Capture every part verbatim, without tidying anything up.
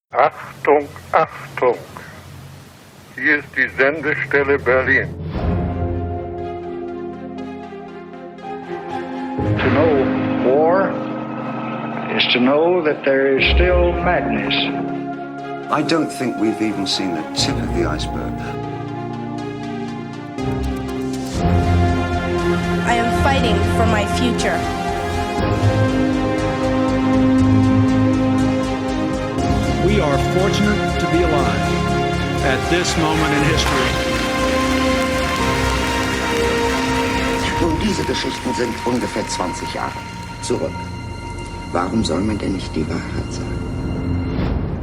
Achtung, Achtung! Hier ist die Sendestelle Berlin. To know war is to know that there is still madness. I don't think we've even seen the tip of the iceberg. I am fighting for my future. We are fortunate to be alive at this moment in history. Nun, diese Geschichten sind ungefähr zwanzig Jahre zurück. Warum soll man denn nicht die Wahrheit sagen?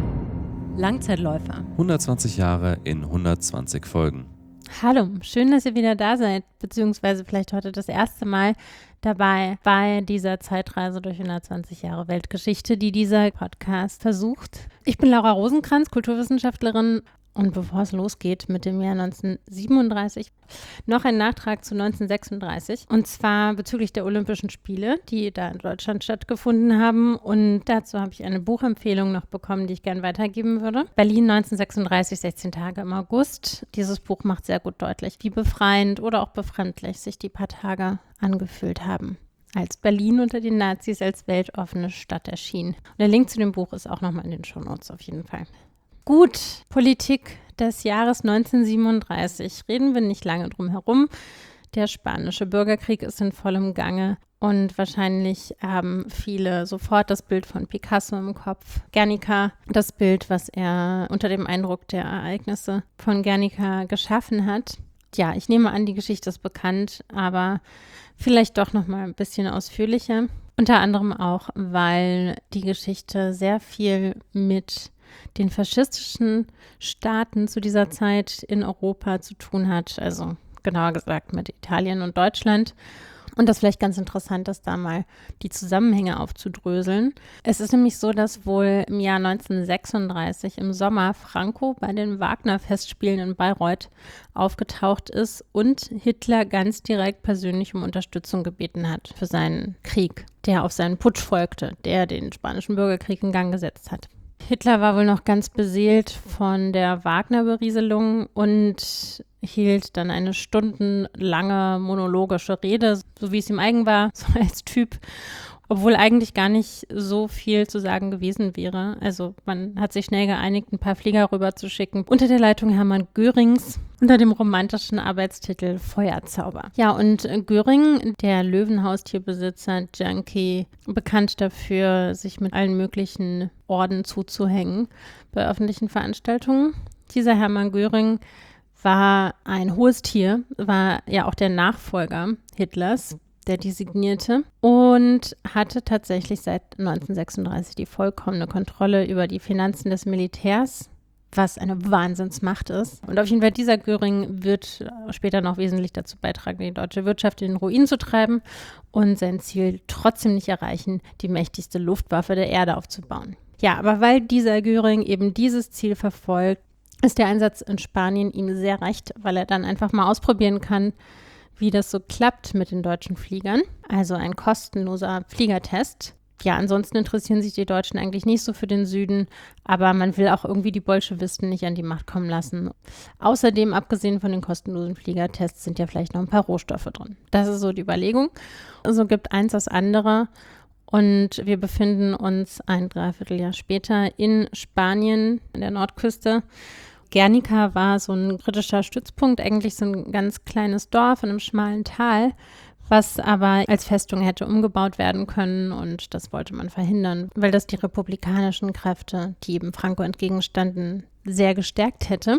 Langzeitläufer. hundertzwanzig Jahre in hundertzwanzig Folgen. Hallo, schön, dass ihr wieder da seid, beziehungsweise vielleicht heute das erste Mal dabei bei dieser Zeitreise durch hundertzwanzig Jahre Weltgeschichte, die dieser Podcast versucht. Ich bin Laura Rosenkranz, Kulturwissenschaftlerin. Und bevor es losgeht mit dem Jahr neunzehnhundertsiebenunddreißig, noch ein Nachtrag zu neunzehnhundertsechsunddreißig. Und zwar bezüglich der Olympischen Spiele, die da in Deutschland stattgefunden haben. Und dazu habe ich eine Buchempfehlung noch bekommen, die ich gerne weitergeben würde. Berlin neunzehnhundertsechsunddreißig, sechzehn Tage im August. Dieses Buch macht sehr gut deutlich, wie befreiend oder auch befremdlich sich die paar Tage angefühlt haben, als Berlin unter den Nazis als weltoffene Stadt erschien. Und der Link zu dem Buch ist auch nochmal in den Shownotes auf jeden Fall. Gut, Politik des Jahres neunzehnhundertsiebenunddreißig. Reden wir nicht lange drum herum. Der spanische Bürgerkrieg ist in vollem Gange und wahrscheinlich haben viele sofort das Bild von Picasso im Kopf. Guernica, das Bild, was er unter dem Eindruck der Ereignisse von Guernica geschaffen hat. Ja, ich nehme an, die Geschichte ist bekannt, aber vielleicht doch noch mal ein bisschen ausführlicher. Unter anderem auch, weil die Geschichte sehr viel mit den faschistischen Staaten zu dieser Zeit in Europa zu tun hat, also genauer gesagt mit Italien und Deutschland. Und das vielleicht ganz interessant ist, da mal die Zusammenhänge aufzudröseln. Es ist nämlich so, dass wohl im Jahr neunzehnhundertsechsunddreißig im Sommer Franco bei den Wagner-Festspielen in Bayreuth aufgetaucht ist und Hitler ganz direkt persönlich um Unterstützung gebeten hat für seinen Krieg, der auf seinen Putsch folgte, der den spanischen Bürgerkrieg in Gang gesetzt hat. Hitler war wohl noch ganz beseelt von der Wagner-Berieselung und hielt dann eine stundenlange monologische Rede, so wie es ihm eigen war, so als Typ, obwohl eigentlich gar nicht so viel zu sagen gewesen wäre. Also man hat sich schnell geeinigt, ein paar Flieger rüber zu schicken, unter der Leitung Hermann Görings, unter dem romantischen Arbeitstitel Feuerzauber. Ja, und Göring, der Löwenhaustierbesitzer, Junkie, bekannt dafür, sich mit allen möglichen Orden zuzuhängen bei öffentlichen Veranstaltungen. Dieser Hermann Göring war ein hohes Tier, war ja auch der Nachfolger Hitlers, der Designierte, und hatte tatsächlich seit neunzehnhundertsechsunddreißig die vollkommene Kontrolle über die Finanzen des Militärs, was eine Wahnsinnsmacht ist. Und auf jeden Fall, dieser Göring wird später noch wesentlich dazu beitragen, die deutsche Wirtschaft in den Ruin zu treiben und sein Ziel trotzdem nicht erreichen, die mächtigste Luftwaffe der Erde aufzubauen. Ja, aber weil dieser Göring eben dieses Ziel verfolgt, ist der Einsatz in Spanien ihm sehr recht, weil er dann einfach mal ausprobieren kann, wie das so klappt mit den deutschen Fliegern. Also ein kostenloser Fliegertest. Ja, ansonsten interessieren sich die Deutschen eigentlich nicht so für den Süden, aber man will auch irgendwie die Bolschewisten nicht an die Macht kommen lassen. Außerdem, abgesehen von den kostenlosen Fliegertests, sind ja vielleicht noch ein paar Rohstoffe drin. Das ist so die Überlegung. So gibt eins das andere und wir befinden uns ein Dreivierteljahr später in Spanien, an der Nordküste. Guernica war so ein britischer Stützpunkt, eigentlich so ein ganz kleines Dorf in einem schmalen Tal, was aber als Festung hätte umgebaut werden können, und das wollte man verhindern, weil das die republikanischen Kräfte, die eben Franco entgegenstanden, sehr gestärkt hätte.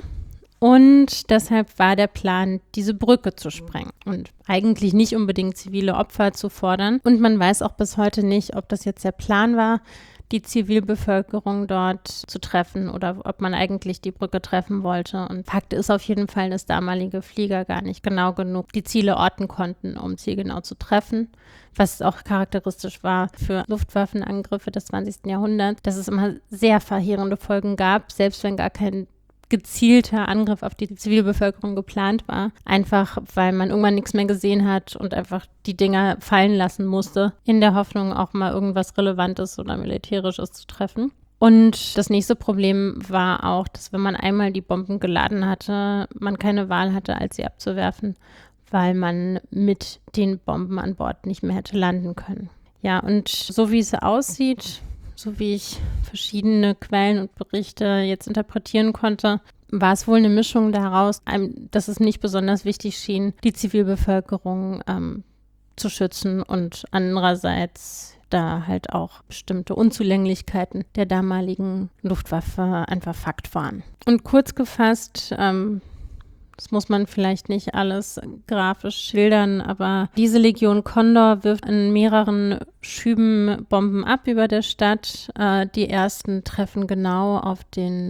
Und deshalb war der Plan, diese Brücke zu sprengen und eigentlich nicht unbedingt zivile Opfer zu fordern. Und man weiß auch bis heute nicht, ob das jetzt der Plan war, die Zivilbevölkerung dort zu treffen oder ob man eigentlich die Brücke treffen wollte. Und Fakt ist auf jeden Fall, dass damalige Flieger gar nicht genau genug die Ziele orten konnten, um zielgenau zu treffen. Was auch charakteristisch war für Luftwaffenangriffe des zwanzigsten Jahrhunderts, dass es immer sehr verheerende Folgen gab, selbst wenn gar kein gezielter Angriff auf die Zivilbevölkerung geplant war. Einfach, weil man irgendwann nichts mehr gesehen hat und einfach die Dinger fallen lassen musste, in der Hoffnung, auch mal irgendwas Relevantes oder Militärisches zu treffen. Und das nächste Problem war auch, dass wenn man einmal die Bomben geladen hatte, man keine Wahl hatte, als sie abzuwerfen, weil man mit den Bomben an Bord nicht mehr hätte landen können. Ja, und so wie es aussieht, so wie ich verschiedene Quellen und Berichte jetzt interpretieren konnte, war es wohl eine Mischung daraus, dass es nicht besonders wichtig schien, die Zivilbevölkerung ähm, zu schützen und andererseits da halt auch bestimmte Unzulänglichkeiten der damaligen Luftwaffe einfach Fakt waren. Und kurz gefasst, ähm, das muss man vielleicht nicht alles grafisch schildern, aber diese Legion Condor wirft in mehreren Schüben Bomben ab über der Stadt. Äh, die ersten treffen genau auf den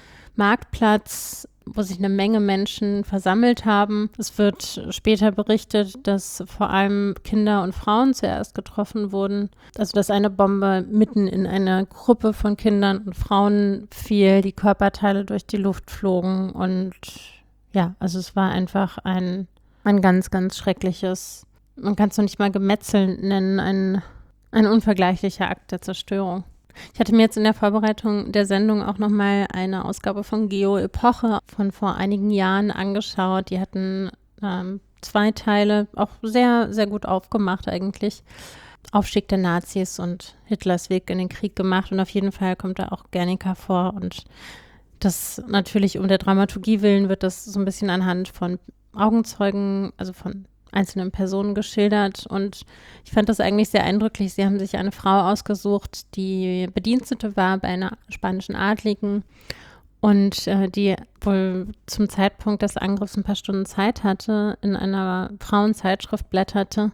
Marktplatz, wo sich eine Menge Menschen versammelt haben. Es wird später berichtet, dass vor allem Kinder und Frauen zuerst getroffen wurden. Also dass eine Bombe mitten in eine Gruppe von Kindern und Frauen fiel, die Körperteile durch die Luft flogen und ja, also es war einfach ein, ein ganz, ganz schreckliches, man kann es noch nicht mal Gemetzel nennen, ein, ein unvergleichlicher Akt der Zerstörung. Ich hatte mir jetzt in der Vorbereitung der Sendung auch nochmal eine Ausgabe von Geo Epoche von vor einigen Jahren angeschaut. Die hatten ähm, zwei Teile, auch sehr, sehr gut aufgemacht eigentlich. Aufstieg der Nazis und Hitlers Weg in den Krieg gemacht und auf jeden Fall kommt da auch Guernica vor und das natürlich um der Dramaturgie willen wird das so ein bisschen anhand von Augenzeugen, also von einzelnen Personen geschildert und ich fand das eigentlich sehr eindrücklich. Sie haben sich eine Frau ausgesucht, die Bedienstete war bei einer spanischen Adligen und äh, die wohl zum Zeitpunkt des Angriffs ein paar Stunden Zeit hatte, in einer Frauenzeitschrift blätterte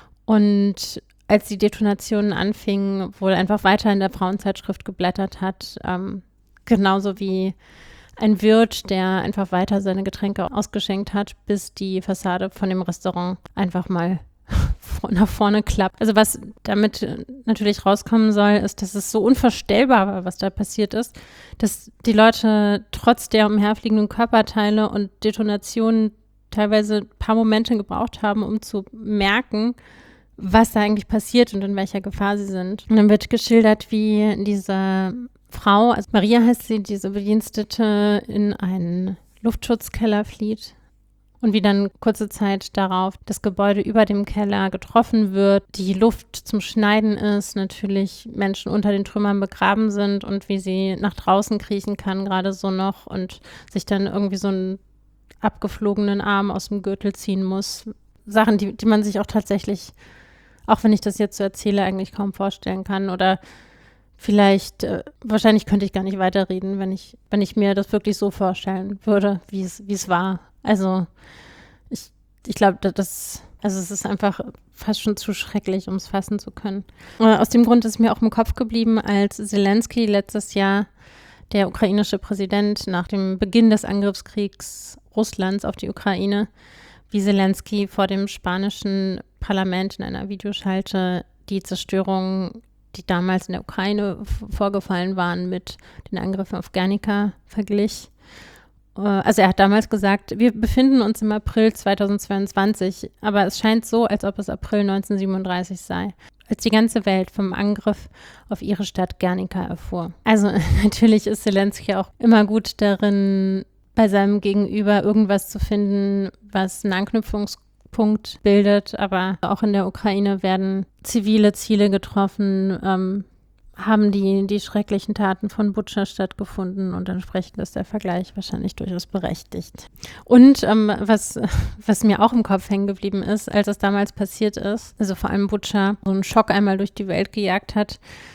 und als die Detonationen anfingen, wohl einfach weiter in der Frauenzeitschrift geblättert hat, ähm, genauso wie ein Wirt, der einfach weiter seine Getränke ausgeschenkt hat, bis die Fassade von dem Restaurant einfach mal nach vorne klappt. Also was damit natürlich rauskommen soll, ist, dass es so unvorstellbar war, was da passiert ist, dass die Leute trotz der umherfliegenden Körperteile und Detonationen teilweise ein paar Momente gebraucht haben, um zu merken, was da eigentlich passiert und in welcher Gefahr sie sind. Und dann wird geschildert, wie diese Frau, also Maria heißt sie, diese Bedienstete, in einen Luftschutzkeller flieht und wie dann kurze Zeit darauf das Gebäude über dem Keller getroffen wird, die Luft zum Schneiden ist, natürlich Menschen unter den Trümmern begraben sind und wie sie nach draußen kriechen kann, gerade so noch und sich dann irgendwie so einen abgeflogenen Arm aus dem Gürtel ziehen muss. Sachen, die, die man sich auch tatsächlich, auch wenn ich das jetzt so erzähle, eigentlich kaum vorstellen kann oder Vielleicht, äh, wahrscheinlich könnte ich gar nicht weiterreden, wenn ich, wenn ich mir das wirklich so vorstellen würde, wie es, wie es war. Also ich, ich glaube, das, also es ist einfach fast schon zu schrecklich, um es fassen zu können. Äh, aus dem Grund ist mir auch im Kopf geblieben, als Zelensky letztes Jahr, der ukrainische Präsident, nach dem Beginn des Angriffskriegs Russlands auf die Ukraine, wie Zelensky vor dem spanischen Parlament in einer Videoschalte die Zerstörung, die damals in der Ukraine f- vorgefallen waren, mit den Angriffen auf Guernica verglich. Äh, also er hat damals gesagt, wir befinden uns im April zweitausendzweiundzwanzig, aber es scheint so, als ob es April neunzehnhundertsiebenunddreißig sei, als die ganze Welt vom Angriff auf ihre Stadt Guernica erfuhr. Also natürlich ist Zelensky auch immer gut darin, bei seinem Gegenüber irgendwas zu finden, was einen Anknüpfungspunkt Punkt bildet, aber auch in der Ukraine werden zivile Ziele getroffen, ähm, haben die, die schrecklichen Taten von Butscha stattgefunden und entsprechend ist der Vergleich wahrscheinlich durchaus berechtigt. Und ähm, was, was mir auch im Kopf hängen geblieben ist, als das damals passiert ist, also vor allem Butscha so einen Schock einmal durch die Welt gejagt hat,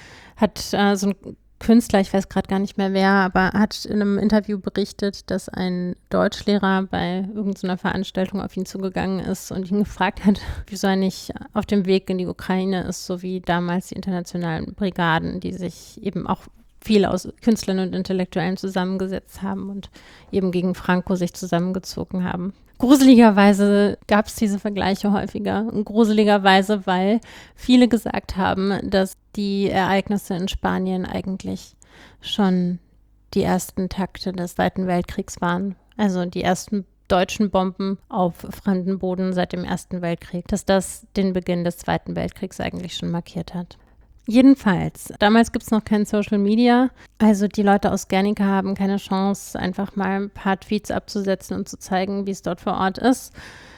hat äh, so ein Künstler, ich weiß gerade gar nicht mehr wer, aber hat in einem Interview berichtet, dass ein Deutschlehrer bei irgendeiner Veranstaltung auf ihn zugegangen ist und ihn gefragt hat, wieso er nicht auf dem Weg in die Ukraine ist, so wie damals die internationalen Brigaden, die sich eben auch viel aus Künstlern und Intellektuellen zusammengesetzt haben und eben gegen Franco sich zusammengezogen haben. Gruseligerweise gab es diese Vergleiche häufiger und gruseligerweise, weil viele gesagt haben, dass die Ereignisse in Spanien eigentlich schon die ersten Takte des Zweiten Weltkriegs waren. Also die ersten deutschen Bomben auf fremdem Boden seit dem Ersten Weltkrieg, dass das den Beginn des Zweiten Weltkriegs eigentlich schon markiert hat. Jedenfalls, damals gibt es noch kein Social Media, also die Leute aus Guernica haben keine Chance, einfach mal ein paar Tweets abzusetzen und zu zeigen, wie es dort vor Ort ist.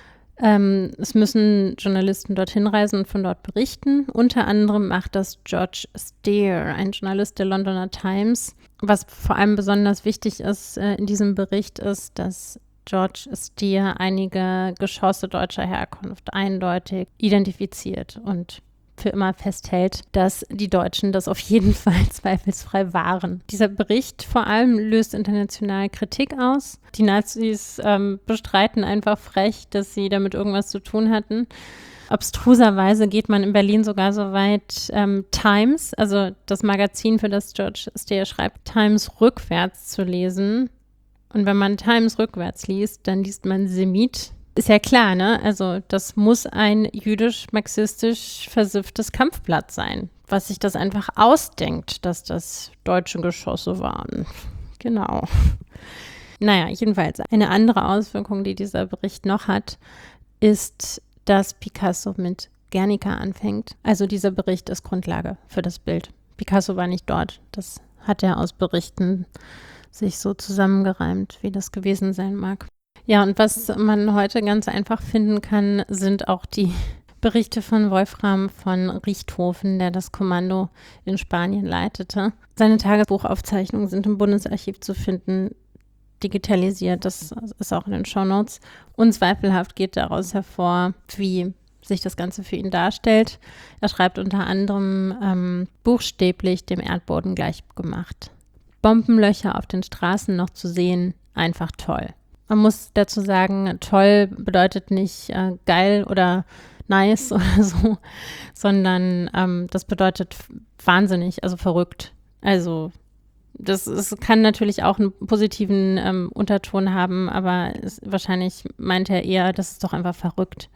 Ähm, es müssen Journalisten dorthin reisen und von dort berichten. Unter anderem macht das George Steer, ein Journalist der Londoner Times. Was vor allem besonders wichtig ist äh, in diesem Bericht ist, dass George Steer einige Geschosse deutscher Herkunft eindeutig identifiziert und für immer festhält, dass die Deutschen das auf jeden Fall zweifelsfrei waren. Dieser Bericht vor allem löst international Kritik aus. Die Nazis ähm, bestreiten einfach frech, dass sie damit irgendwas zu tun hatten. Abstruserweise geht man in Berlin sogar so weit, ähm, Times, also das Magazin, für das George Steer schreibt, Times rückwärts zu lesen. Und wenn man Times rückwärts liest, dann liest man Semit. Ist ja klar, ne? Also das muss ein jüdisch-marxistisch versifftes Kampfblatt sein, was sich das einfach ausdenkt, dass das deutsche Geschosse waren. Genau. Naja, jedenfalls eine andere Auswirkung, die dieser Bericht noch hat, ist, dass Picasso mit Guernica anfängt. Also dieser Bericht ist Grundlage für das Bild. Picasso war nicht dort. Das hat er aus Berichten sich so zusammengereimt, wie das gewesen sein mag. Ja, und was man heute ganz einfach finden kann, sind auch die Berichte von Wolfram von Richthofen, der das Kommando in Spanien leitete. Seine Tagebuchaufzeichnungen sind im Bundesarchiv zu finden, digitalisiert. Das ist auch in den Shownotes. Unzweifelhaft geht daraus hervor, wie sich das Ganze für ihn darstellt. Er schreibt unter anderem ähm, buchstäblich dem Erdboden gleichgemacht. Bombenlöcher auf den Straßen noch zu sehen, einfach toll. Man muss dazu sagen, toll bedeutet nicht äh, geil oder nice oder so, sondern ähm, das bedeutet wahnsinnig, also verrückt. Also das, das kann natürlich auch einen positiven ähm, Unterton haben, aber es, wahrscheinlich meint er eher, das ist doch einfach verrückt.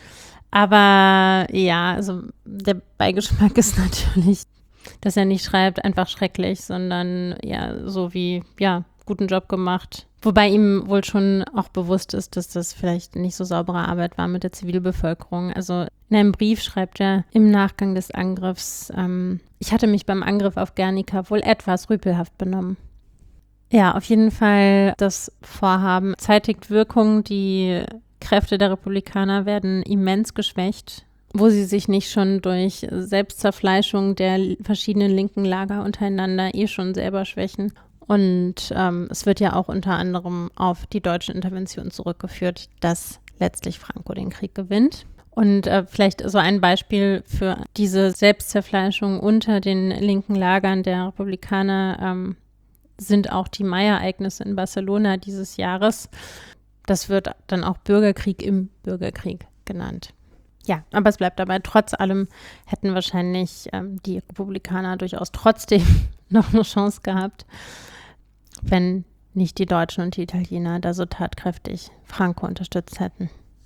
Aber ja, also der Beigeschmack ist natürlich, dass er nicht schreibt, einfach schrecklich, sondern ja, so wie, ja, guten Job gemacht. Wobei ihm wohl schon auch bewusst ist, dass das vielleicht nicht so saubere Arbeit war mit der Zivilbevölkerung. Also in einem Brief schreibt er im Nachgang des Angriffs, ähm, ich hatte mich beim Angriff auf Guernica wohl etwas rüpelhaft benommen. Ja, auf jeden Fall das Vorhaben zeitigt Wirkung. Die Kräfte der Republikaner werden immens geschwächt, wo sie sich nicht schon durch Selbstzerfleischung der verschiedenen linken Lager untereinander eh schon selber schwächen. Und ähm, es wird ja auch unter anderem auf die deutsche Intervention zurückgeführt, dass letztlich Franco den Krieg gewinnt. Und äh, vielleicht so ein Beispiel für diese Selbstzerfleischung unter den linken Lagern der Republikaner ähm, sind auch die Mai-Ereignisse in Barcelona dieses Jahres. Das wird dann auch Bürgerkrieg im Bürgerkrieg genannt. Ja, aber es bleibt dabei, trotz allem hätten wahrscheinlich ähm, die Republikaner durchaus trotzdem noch eine Chance gehabt, wenn nicht die Deutschen und die Italiener da so tatkräftig Franco unterstützt hätten.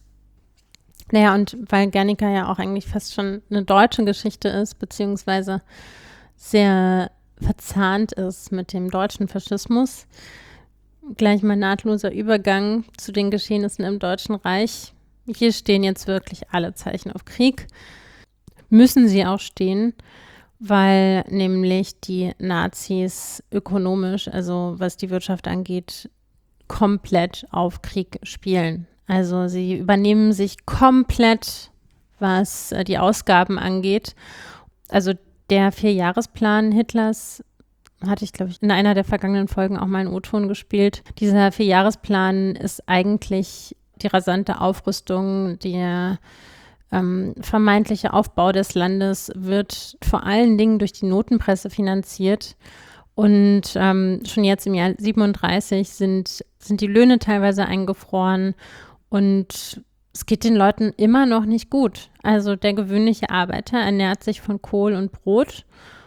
Naja, und weil Guernica ja auch eigentlich fast schon eine deutsche Geschichte ist, beziehungsweise sehr verzahnt ist mit dem deutschen Faschismus, gleich mal nahtloser Übergang zu den Geschehnissen im Deutschen Reich. Hier stehen jetzt wirklich alle Zeichen auf Krieg. Müssen sie auch stehen, weil nämlich die Nazis ökonomisch, also was die Wirtschaft angeht, komplett auf Krieg spielen. Also sie übernehmen sich komplett, was die Ausgaben angeht. Also der Vierjahresplan Hitlers, hatte ich, glaube ich, in einer der vergangenen Folgen auch mal einen O-Ton gespielt. Dieser Vierjahresplan ist eigentlich die rasante Aufrüstung, der ähm, vermeintliche Aufbau des Landes wird vor allen Dingen durch die Notenpresse finanziert. Und ähm, schon jetzt im Jahr siebenunddreißig sind, sind die Löhne teilweise eingefroren und es geht den Leuten immer noch nicht gut. Also der gewöhnliche Arbeiter ernährt sich von Kohl und Brot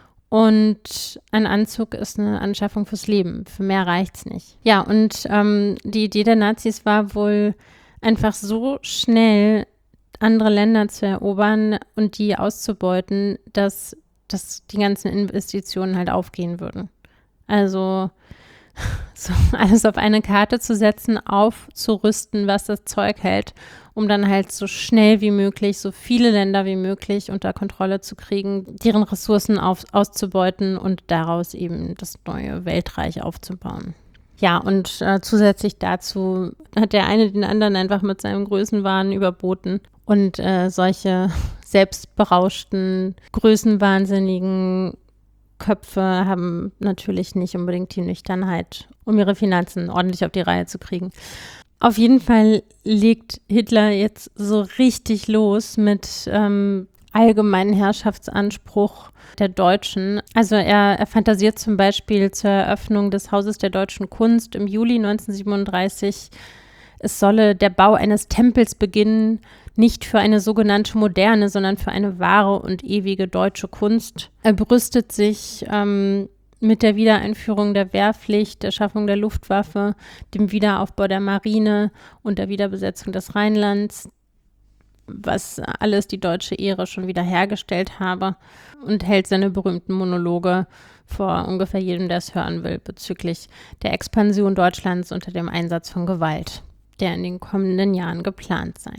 und ein Anzug ist eine Anschaffung fürs Leben. Für mehr reicht's nicht. Ja, und ähm, die Idee der Nazis war wohl einfach so schnell andere Länder zu erobern und die auszubeuten, dass, dass die ganzen Investitionen halt aufgehen würden. Also so alles auf eine Karte zu setzen, aufzurüsten, was das Zeug hält, um dann halt so schnell wie möglich, so viele Länder wie möglich unter Kontrolle zu kriegen, deren Ressourcen auf, auszubeuten und daraus eben das neue Weltreich aufzubauen. Ja, und äh, zusätzlich dazu hat der eine den anderen einfach mit seinem Größenwahn überboten. Und äh, solche selbstberauschten, größenwahnsinnigen Köpfe haben natürlich nicht unbedingt die Nüchternheit, um ihre Finanzen ordentlich auf die Reihe zu kriegen. Auf jeden Fall legt Hitler jetzt so richtig los mit ähm, allgemeinen Herrschaftsanspruch der Deutschen. Also er, er fantasiert zum Beispiel zur Eröffnung des Hauses der Deutschen Kunst im Juli neunzehnhundertsiebenunddreißig. Es solle der Bau eines Tempels beginnen, nicht für eine sogenannte moderne, sondern für eine wahre und ewige deutsche Kunst. Er brüstet sich ähm, mit der Wiedereinführung der Wehrpflicht, der Schaffung der Luftwaffe, dem Wiederaufbau der Marine und der Wiederbesetzung des Rheinlands, was alles die deutsche Ehre schon wieder hergestellt habe, und hält seine berühmten Monologe vor ungefähr jedem, der es hören will, bezüglich der Expansion Deutschlands unter dem Einsatz von Gewalt, der in den kommenden Jahren geplant sei.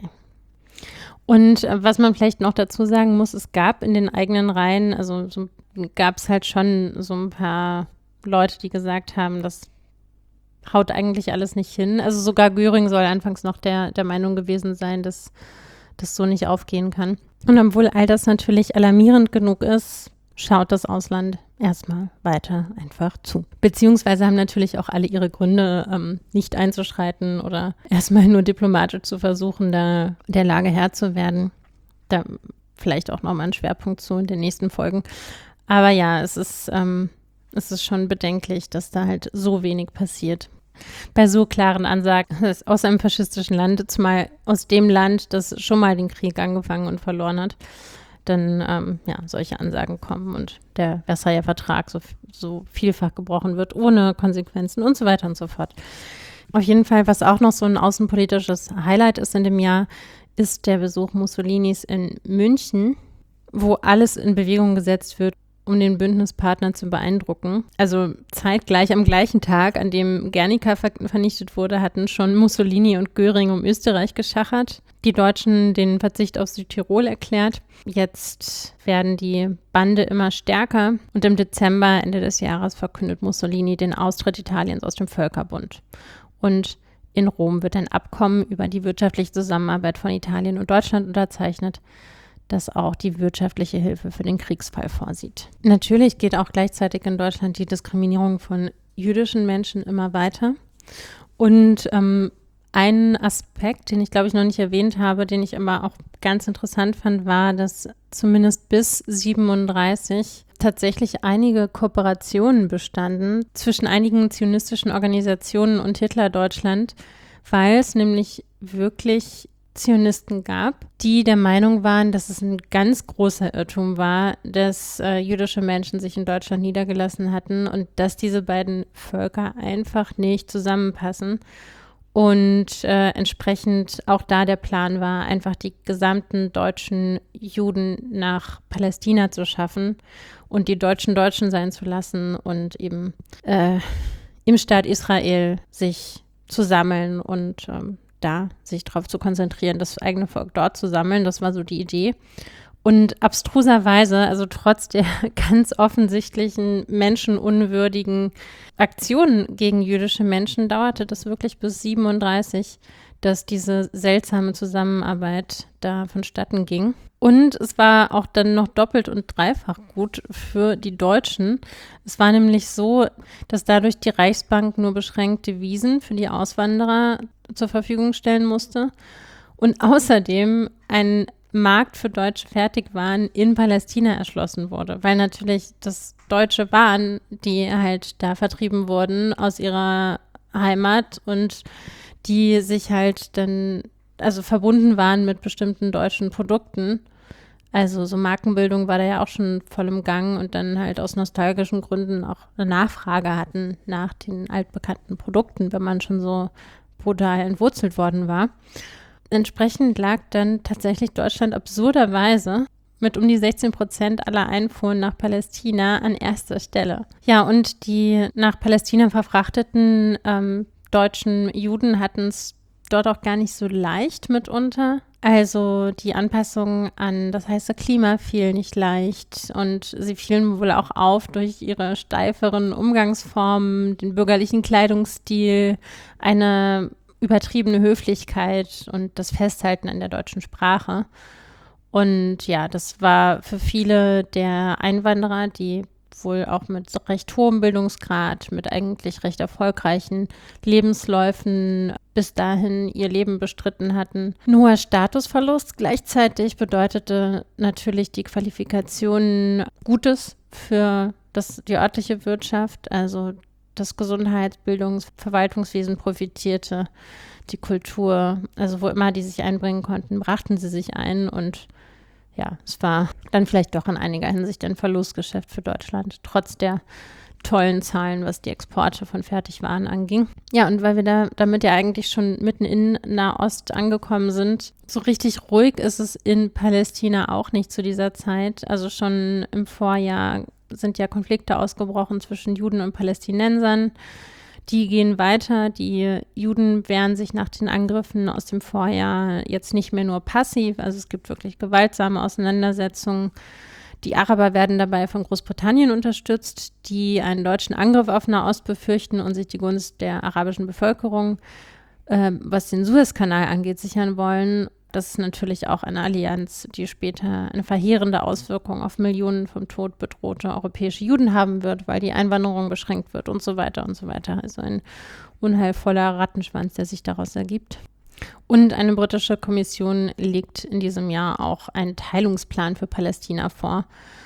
Und äh, was man vielleicht noch dazu sagen muss, es gab in den eigenen Reihen, also so, gab es halt schon so ein paar Leute, die gesagt haben, das haut eigentlich alles nicht hin. Also sogar Göring soll anfangs noch der, der Meinung gewesen sein, dass das so nicht aufgehen kann. Und obwohl all das natürlich alarmierend genug ist, schaut das Ausland erstmal weiter einfach zu. Beziehungsweise haben natürlich auch alle ihre Gründe, ähm, nicht einzuschreiten oder erstmal nur diplomatisch zu versuchen, da der Lage Herr zu werden. Da vielleicht auch nochmal ein Schwerpunkt zu in den nächsten Folgen. Aber ja, es ist, ähm, es ist schon bedenklich, dass da halt so wenig passiert. Bei so klaren Ansagen aus einem faschistischen Land, zumal aus dem Land, das schon mal den Krieg angefangen und verloren hat, dann ähm, ja, solche Ansagen kommen und der Versailler Vertrag so, so vielfach gebrochen wird, ohne Konsequenzen und so weiter und so fort. Auf jeden Fall, was auch noch so ein außenpolitisches Highlight ist in dem Jahr, ist der Besuch Mussolinis in München, wo alles in Bewegung gesetzt wird, um den Bündnispartner zu beeindrucken. Also zeitgleich am gleichen Tag, an dem Guernica ver- vernichtet wurde, hatten schon Mussolini und Göring um Österreich geschachert. Die Deutschen den Verzicht auf Südtirol erklärt. Jetzt werden die Bande immer stärker und im Dezember, Ende des Jahres, verkündet Mussolini den Austritt Italiens aus dem Völkerbund. Und in Rom wird ein Abkommen über die wirtschaftliche Zusammenarbeit von Italien und Deutschland unterzeichnet, das auch die wirtschaftliche Hilfe für den Kriegsfall vorsieht. Natürlich geht auch gleichzeitig in Deutschland die Diskriminierung von jüdischen Menschen immer weiter. Und ähm, ein Aspekt, den ich glaube ich noch nicht erwähnt habe, den ich aber auch ganz interessant fand, war, dass zumindest bis siebenunddreißig tatsächlich einige Kooperationen bestanden zwischen einigen zionistischen Organisationen und Hitler-Deutschland, weil es nämlich wirklich Zionisten gab, die der Meinung waren, dass es ein ganz großer Irrtum war, dass äh, jüdische Menschen sich in Deutschland niedergelassen hatten und dass diese beiden Völker einfach nicht zusammenpassen. Und äh, entsprechend auch da der Plan war, einfach die gesamten deutschen Juden nach Palästina zu schaffen und die Deutschen Deutschen sein zu lassen und eben äh, im Staat Israel sich zu sammeln und ähm, da sich darauf zu konzentrieren, das eigene Volk dort zu sammeln. Das war so die Idee. Und abstruserweise, also trotz der ganz offensichtlichen menschenunwürdigen Aktionen gegen jüdische Menschen, dauerte das wirklich bis siebenunddreißig, dass diese seltsame Zusammenarbeit da vonstatten ging. Und es war auch dann noch doppelt und dreifach gut für die Deutschen. Es war nämlich so, dass dadurch die Reichsbank nur beschränkte Devisen für die Auswanderer zur Verfügung stellen musste und außerdem ein Markt für deutsche Fertigwaren in Palästina erschlossen wurde, weil natürlich das deutsche Waren, die halt da vertrieben wurden aus ihrer Heimat und die sich halt dann, also verbunden waren mit bestimmten deutschen Produkten. Also so Markenbildung war da ja auch schon voll im Gang und dann halt aus nostalgischen Gründen auch eine Nachfrage hatten nach den altbekannten Produkten, wenn man schon so brutal entwurzelt worden war. Entsprechend lag dann tatsächlich Deutschland absurderweise mit um die sechzehn Prozent aller Einfuhren nach Palästina an erster Stelle. Ja, und die nach Palästina verfrachteten ähm, deutschen Juden hatten es dort auch gar nicht so leicht mitunter. Also die Anpassung an das heiße Klima fiel nicht leicht und sie fielen wohl auch auf durch ihre steiferen Umgangsformen, den bürgerlichen Kleidungsstil, eine übertriebene Höflichkeit und das Festhalten an der deutschen Sprache. Und ja, das war für viele der Einwanderer, die wohl auch mit recht hohem Bildungsgrad, mit eigentlich recht erfolgreichen Lebensläufen bis dahin ihr Leben bestritten hatten, ein hoher Statusverlust. Gleichzeitig bedeutete natürlich die Qualifikation Gutes für das, die örtliche Wirtschaft, also das Gesundheits-, Bildungs-, Verwaltungswesen profitierte, die Kultur, also wo immer die sich einbringen konnten, brachten sie sich ein und ja, es war dann vielleicht doch in einiger Hinsicht ein Verlustgeschäft für Deutschland, trotz der tollen Zahlen, was die Exporte von Fertigwaren anging. Ja, und weil wir da damit ja eigentlich schon mitten in Nahost angekommen sind, so richtig ruhig ist es in Palästina auch nicht zu dieser Zeit. Also schon im Vorjahr sind ja Konflikte ausgebrochen zwischen Juden und Palästinensern. Die gehen weiter. Die Juden wehren sich nach den Angriffen aus dem Vorjahr jetzt nicht mehr nur passiv. Also es gibt wirklich gewaltsame Auseinandersetzungen. Die Araber werden dabei von Großbritannien unterstützt, die einen deutschen Angriff auf Nahost befürchten und sich die Gunst der arabischen Bevölkerung, äh, was den Suezkanal angeht, sichern wollen. Das ist natürlich auch eine Allianz, die später eine verheerende Auswirkung auf Millionen vom Tod bedrohte europäische Juden haben wird, weil die Einwanderung beschränkt wird und so weiter und so weiter. Also ein unheilvoller Rattenschwanz, der sich daraus ergibt. Und eine britische Kommission legt in diesem Jahr auch einen Teilungsplan für Palästina vor,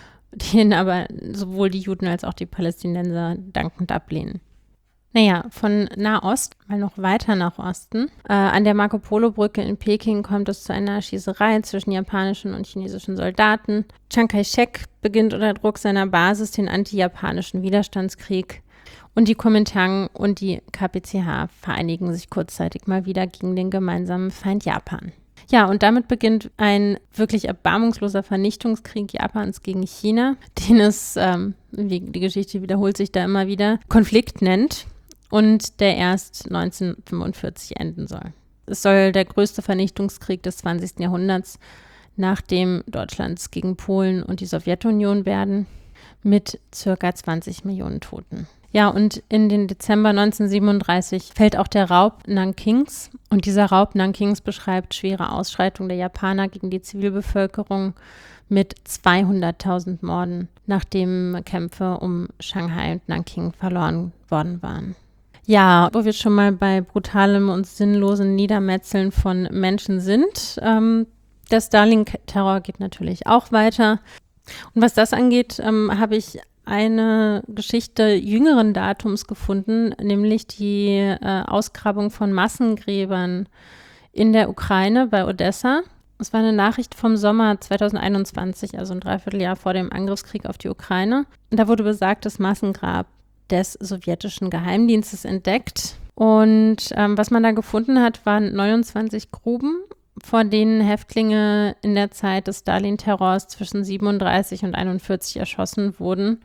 den aber sowohl die Juden als auch die Palästinenser dankend ablehnen. Naja, von Nahost mal noch weiter nach Osten. Äh, an der Marco-Polo-Brücke in Peking kommt es zu einer Schießerei zwischen japanischen und chinesischen Soldaten. Chiang Kai-shek beginnt unter Druck seiner Basis den anti-japanischen Widerstandskrieg. Und die Kuomintang und die K P C H vereinigen sich kurzzeitig mal wieder gegen den gemeinsamen Feind Japan. Ja, und damit beginnt ein wirklich erbarmungsloser Vernichtungskrieg Japans gegen China, den es, ähm, die Geschichte wiederholt sich da immer wieder, Konflikt nennt. Und der erst neunzehnhundertfünfundvierzig enden soll. Es soll der größte Vernichtungskrieg des zwanzigsten Jahrhunderts nach dem Deutschlands gegen Polen und die Sowjetunion werden, mit circa zwanzig Millionen Toten. Ja, und in den Dezember neunzehnhundertsiebenunddreißig fällt auch der Raub Nankings. Und dieser Raub Nankings beschreibt schwere Ausschreitungen der Japaner gegen die Zivilbevölkerung mit zweihunderttausend Morden, nachdem Kämpfe um Shanghai und Nanking verloren worden waren. Ja, wo wir schon mal bei brutalem und sinnlosen Niedermetzeln von Menschen sind. Ähm, der Stalin-Terror geht natürlich auch weiter. Und was das angeht, ähm, habe ich eine Geschichte jüngeren Datums gefunden, nämlich die äh, Ausgrabung von Massengräbern in der Ukraine bei Odessa. Es war eine Nachricht vom Sommer zweitausendeinundzwanzig, also ein Dreivierteljahr vor dem Angriffskrieg auf die Ukraine. Und da wurde besagtes Massengrab des sowjetischen Geheimdienstes entdeckt. Und ähm, was man da gefunden hat, waren neunundzwanzig Gruben, vor denen Häftlinge in der Zeit des Stalin-Terrors zwischen siebenunddreißig und einundvierzig erschossen wurden.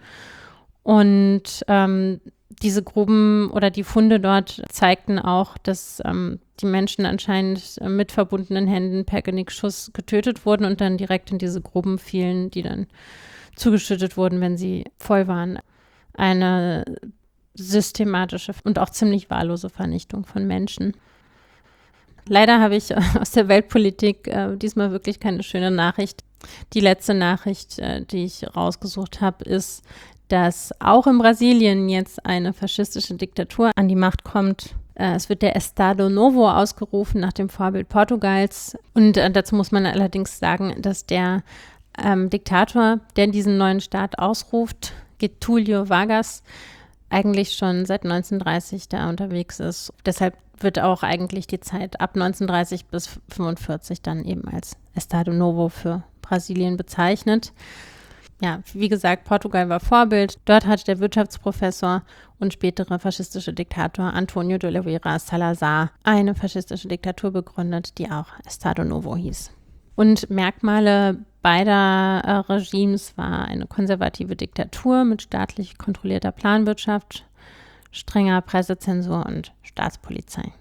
Und ähm, diese Gruben oder die Funde dort zeigten auch, dass ähm, die Menschen anscheinend äh, mit verbundenen Händen per Genickschuss getötet wurden und dann direkt in diese Gruben fielen, die dann zugeschüttet wurden, wenn sie voll waren. Eine systematische und auch ziemlich wahllose Vernichtung von Menschen. Leider habe ich aus der Weltpolitik äh, diesmal wirklich keine schöne Nachricht. Die letzte Nachricht, äh, die ich rausgesucht habe, ist, dass auch in Brasilien jetzt eine faschistische Diktatur an die Macht kommt. Äh, es wird der Estado Novo ausgerufen, nach dem Vorbild Portugals. Und äh, dazu muss man allerdings sagen, dass der ähm, Diktator, der diesen neuen Staat ausruft, Getúlio Vargas, eigentlich schon seit neunzehnhundertdreißig da unterwegs ist. Deshalb wird auch eigentlich die Zeit ab neunzehnhundertdreißig bis fünfundvierzig dann eben als Estado Novo für Brasilien bezeichnet. Ja, wie gesagt, Portugal war Vorbild. Dort hat der Wirtschaftsprofessor und spätere faschistische Diktator Antonio de Oliveira Salazar eine faschistische Diktatur begründet, die auch Estado Novo hieß. Und Merkmale beider äh, Regimes war eine konservative Diktatur mit staatlich kontrollierter Planwirtschaft, strenger Pressezensur und Staatspolizei.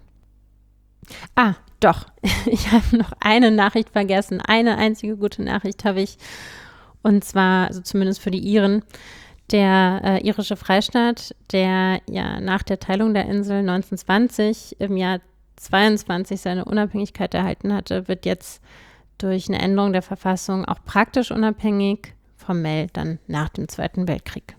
Ah, doch, ich habe noch eine Nachricht vergessen. Eine einzige gute Nachricht habe ich. Und zwar, also zumindest für die Iren, der äh, irische Freistaat, der ja nach der Teilung der Insel neunzehnhundertzwanzig im Jahr zweiundzwanzig seine Unabhängigkeit erhalten hatte, wird jetzt durch eine Änderung der Verfassung auch praktisch unabhängig, formell dann nach dem Zweiten Weltkrieg.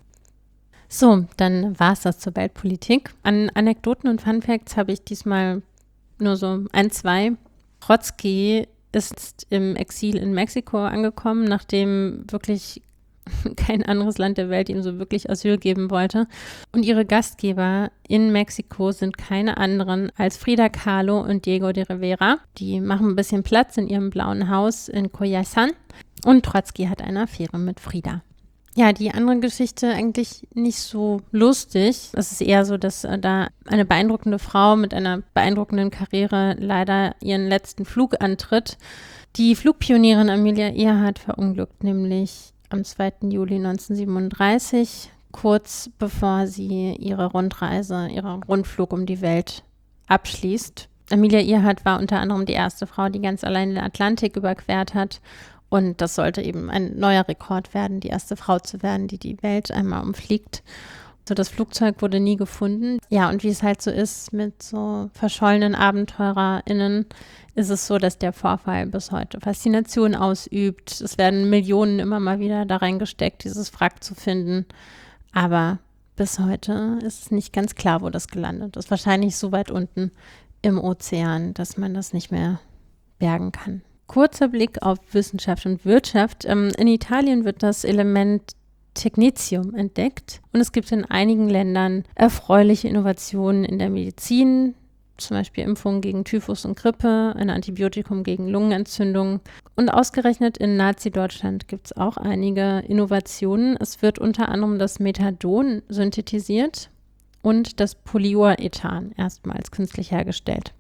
So, dann war es das zur Weltpolitik. An Anekdoten und Funfacts habe ich diesmal nur so ein, zwei. Trotzki ist im Exil in Mexiko angekommen, nachdem wirklich kein anderes Land der Welt ihm so wirklich Asyl geben wollte. Und ihre Gastgeber in Mexiko sind keine anderen als Frida Kahlo und Diego de Rivera. Die machen ein bisschen Platz in ihrem blauen Haus in Coyasan. Und Trotzki hat eine Affäre mit Frida. Ja, die andere Geschichte eigentlich nicht so lustig. Es ist eher so, dass äh, da eine beeindruckende Frau mit einer beeindruckenden Karriere leider ihren letzten Flug antritt. Die Flugpionierin Amelia Earhart verunglückt nämlich am zweiten Juli neunzehnhundertsiebenunddreißig, kurz bevor sie ihre Rundreise, ihren Rundflug um die Welt abschließt. Amelia Earhart war unter anderem die erste Frau, die ganz allein den Atlantik überquert hat. Und das sollte eben ein neuer Rekord werden, die erste Frau zu werden, die die Welt einmal umfliegt. So, das Flugzeug wurde nie gefunden. Ja, und wie es halt so ist mit so verschollenen AbenteurerInnen, ist es so, dass der Vorfall bis heute Faszination ausübt. Es werden Millionen immer mal wieder da reingesteckt, dieses Wrack zu finden. Aber bis heute ist es nicht ganz klar, wo das gelandet ist. Wahrscheinlich so weit unten im Ozean, dass man das nicht mehr bergen kann. Kurzer Blick auf Wissenschaft und Wirtschaft. Ähm, in Italien wird das Element Technetium entdeckt und es gibt in einigen Ländern erfreuliche Innovationen in der Medizin, zum Beispiel Impfungen gegen Typhus und Grippe, ein Antibiotikum gegen Lungenentzündung. Und ausgerechnet in Nazi-Deutschland gibt es auch einige Innovationen. Es wird unter anderem das Methadon synthetisiert und das Polyurethan erstmals künstlich hergestellt.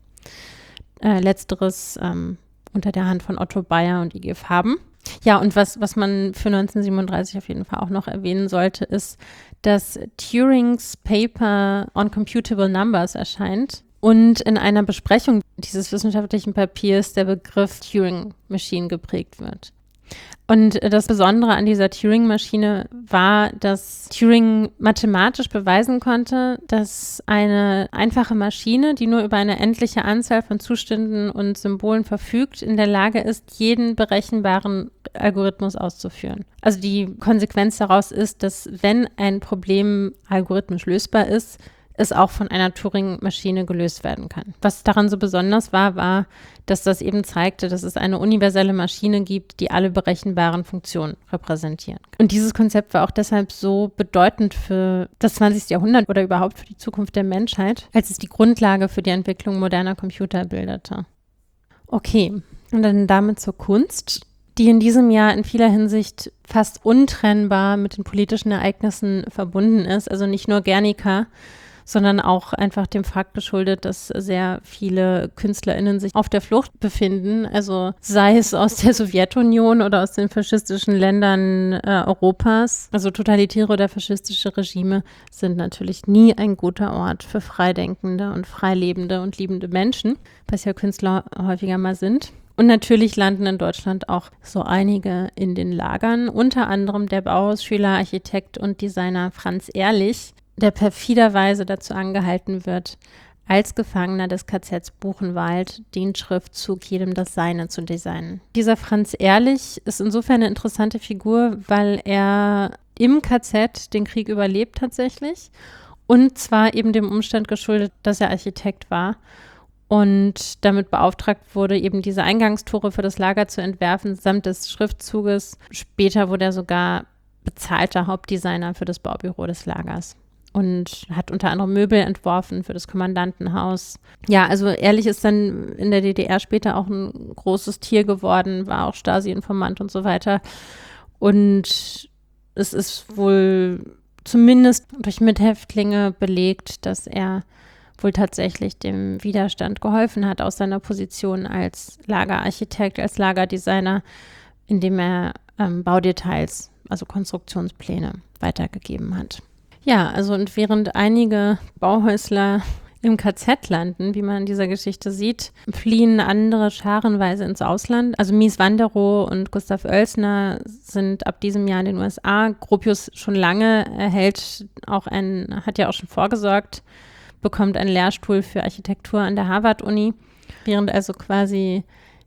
Äh, letzteres ähm, unter der Hand von Otto Bayer und I G Farben. Ja, und was, was man für neunzehnhundertsiebenunddreißig auf jeden Fall auch noch erwähnen sollte, ist, dass Turings Paper on Computable Numbers erscheint und in einer Besprechung dieses wissenschaftlichen Papiers der Begriff Turing-Machine geprägt wird. Und das Besondere an dieser Turing-Maschine war, dass Turing mathematisch beweisen konnte, dass eine einfache Maschine, die nur über eine endliche Anzahl von Zuständen und Symbolen verfügt, in der Lage ist, jeden berechenbaren Algorithmus auszuführen. Also die Konsequenz daraus ist, dass wenn ein Problem algorithmisch lösbar ist, es auch von einer Turing-Maschine gelöst werden kann. Was daran so besonders war, war, dass das eben zeigte, dass es eine universelle Maschine gibt, die alle berechenbaren Funktionen repräsentieren. Und dieses Konzept war auch deshalb so bedeutend für das zwanzigste Jahrhundert oder überhaupt für die Zukunft der Menschheit, als es die Grundlage für die Entwicklung moderner Computer bildete. Okay, und dann damit zur Kunst, die in diesem Jahr in vieler Hinsicht fast untrennbar mit den politischen Ereignissen verbunden ist. Also nicht nur Guernica, sondern auch einfach dem Fakt geschuldet, dass sehr viele KünstlerInnen sich auf der Flucht befinden. Also sei es aus der Sowjetunion oder aus den faschistischen Ländern äh, Europas. Also totalitäre oder faschistische Regime sind natürlich nie ein guter Ort für freidenkende und freilebende und liebende Menschen, was ja Künstler häufiger mal sind. Und natürlich landen in Deutschland auch so einige in den Lagern, unter anderem der Bauhausschüler, Architekt und Designer Franz Ehrlich, der perfiderweise dazu angehalten wird, als Gefangener des K Zs Buchenwald den Schriftzug Jedem das Seine zu designen. Dieser Franz Ehrlich ist insofern eine interessante Figur, weil er im K Z den Krieg überlebt tatsächlich und zwar eben dem Umstand geschuldet, dass er Architekt war und damit beauftragt wurde, eben diese Eingangstore für das Lager zu entwerfen, samt des Schriftzuges. Später wurde er sogar bezahlter Hauptdesigner für das Baubüro des Lagers und hat unter anderem Möbel entworfen für das Kommandantenhaus. Ja, also Ehrlich ist dann in der D D R später auch ein großes Tier geworden, war auch Stasi-Informant und so weiter. Und es ist wohl zumindest durch Mithäftlinge belegt, dass er wohl tatsächlich dem Widerstand geholfen hat aus seiner Position als Lagerarchitekt, als Lagerdesigner, indem er ähm, Baudetails, also Konstruktionspläne, weitergegeben hat. Ja, also und während einige Bauhäusler im K Z landen, wie man in dieser Geschichte sieht, fliehen andere scharenweise ins Ausland. Also Mies van der Rohe und Gustav Oelsner sind ab diesem Jahr in den U S A. Gropius schon lange erhält auch ein, hat ja auch schon vorgesorgt, bekommt einen Lehrstuhl für Architektur an der Harvard-Uni, während also quasi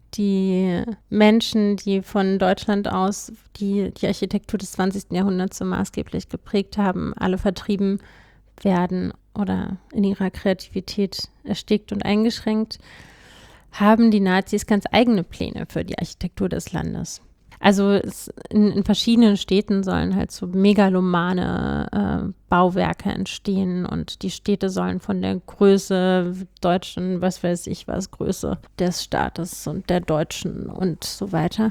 die Menschen, die von Deutschland aus die, die Architektur des zwanzigsten Jahrhunderts so maßgeblich geprägt haben, alle vertrieben werden oder in ihrer Kreativität erstickt und eingeschränkt, haben die Nazis ganz eigene Pläne für die Architektur des Landes. Also es, in, in verschiedenen Städten sollen halt so megalomane äh, Bauwerke entstehen und die Städte sollen von der Größe deutschen, was weiß ich was, Größe des Staates und der Deutschen und so weiter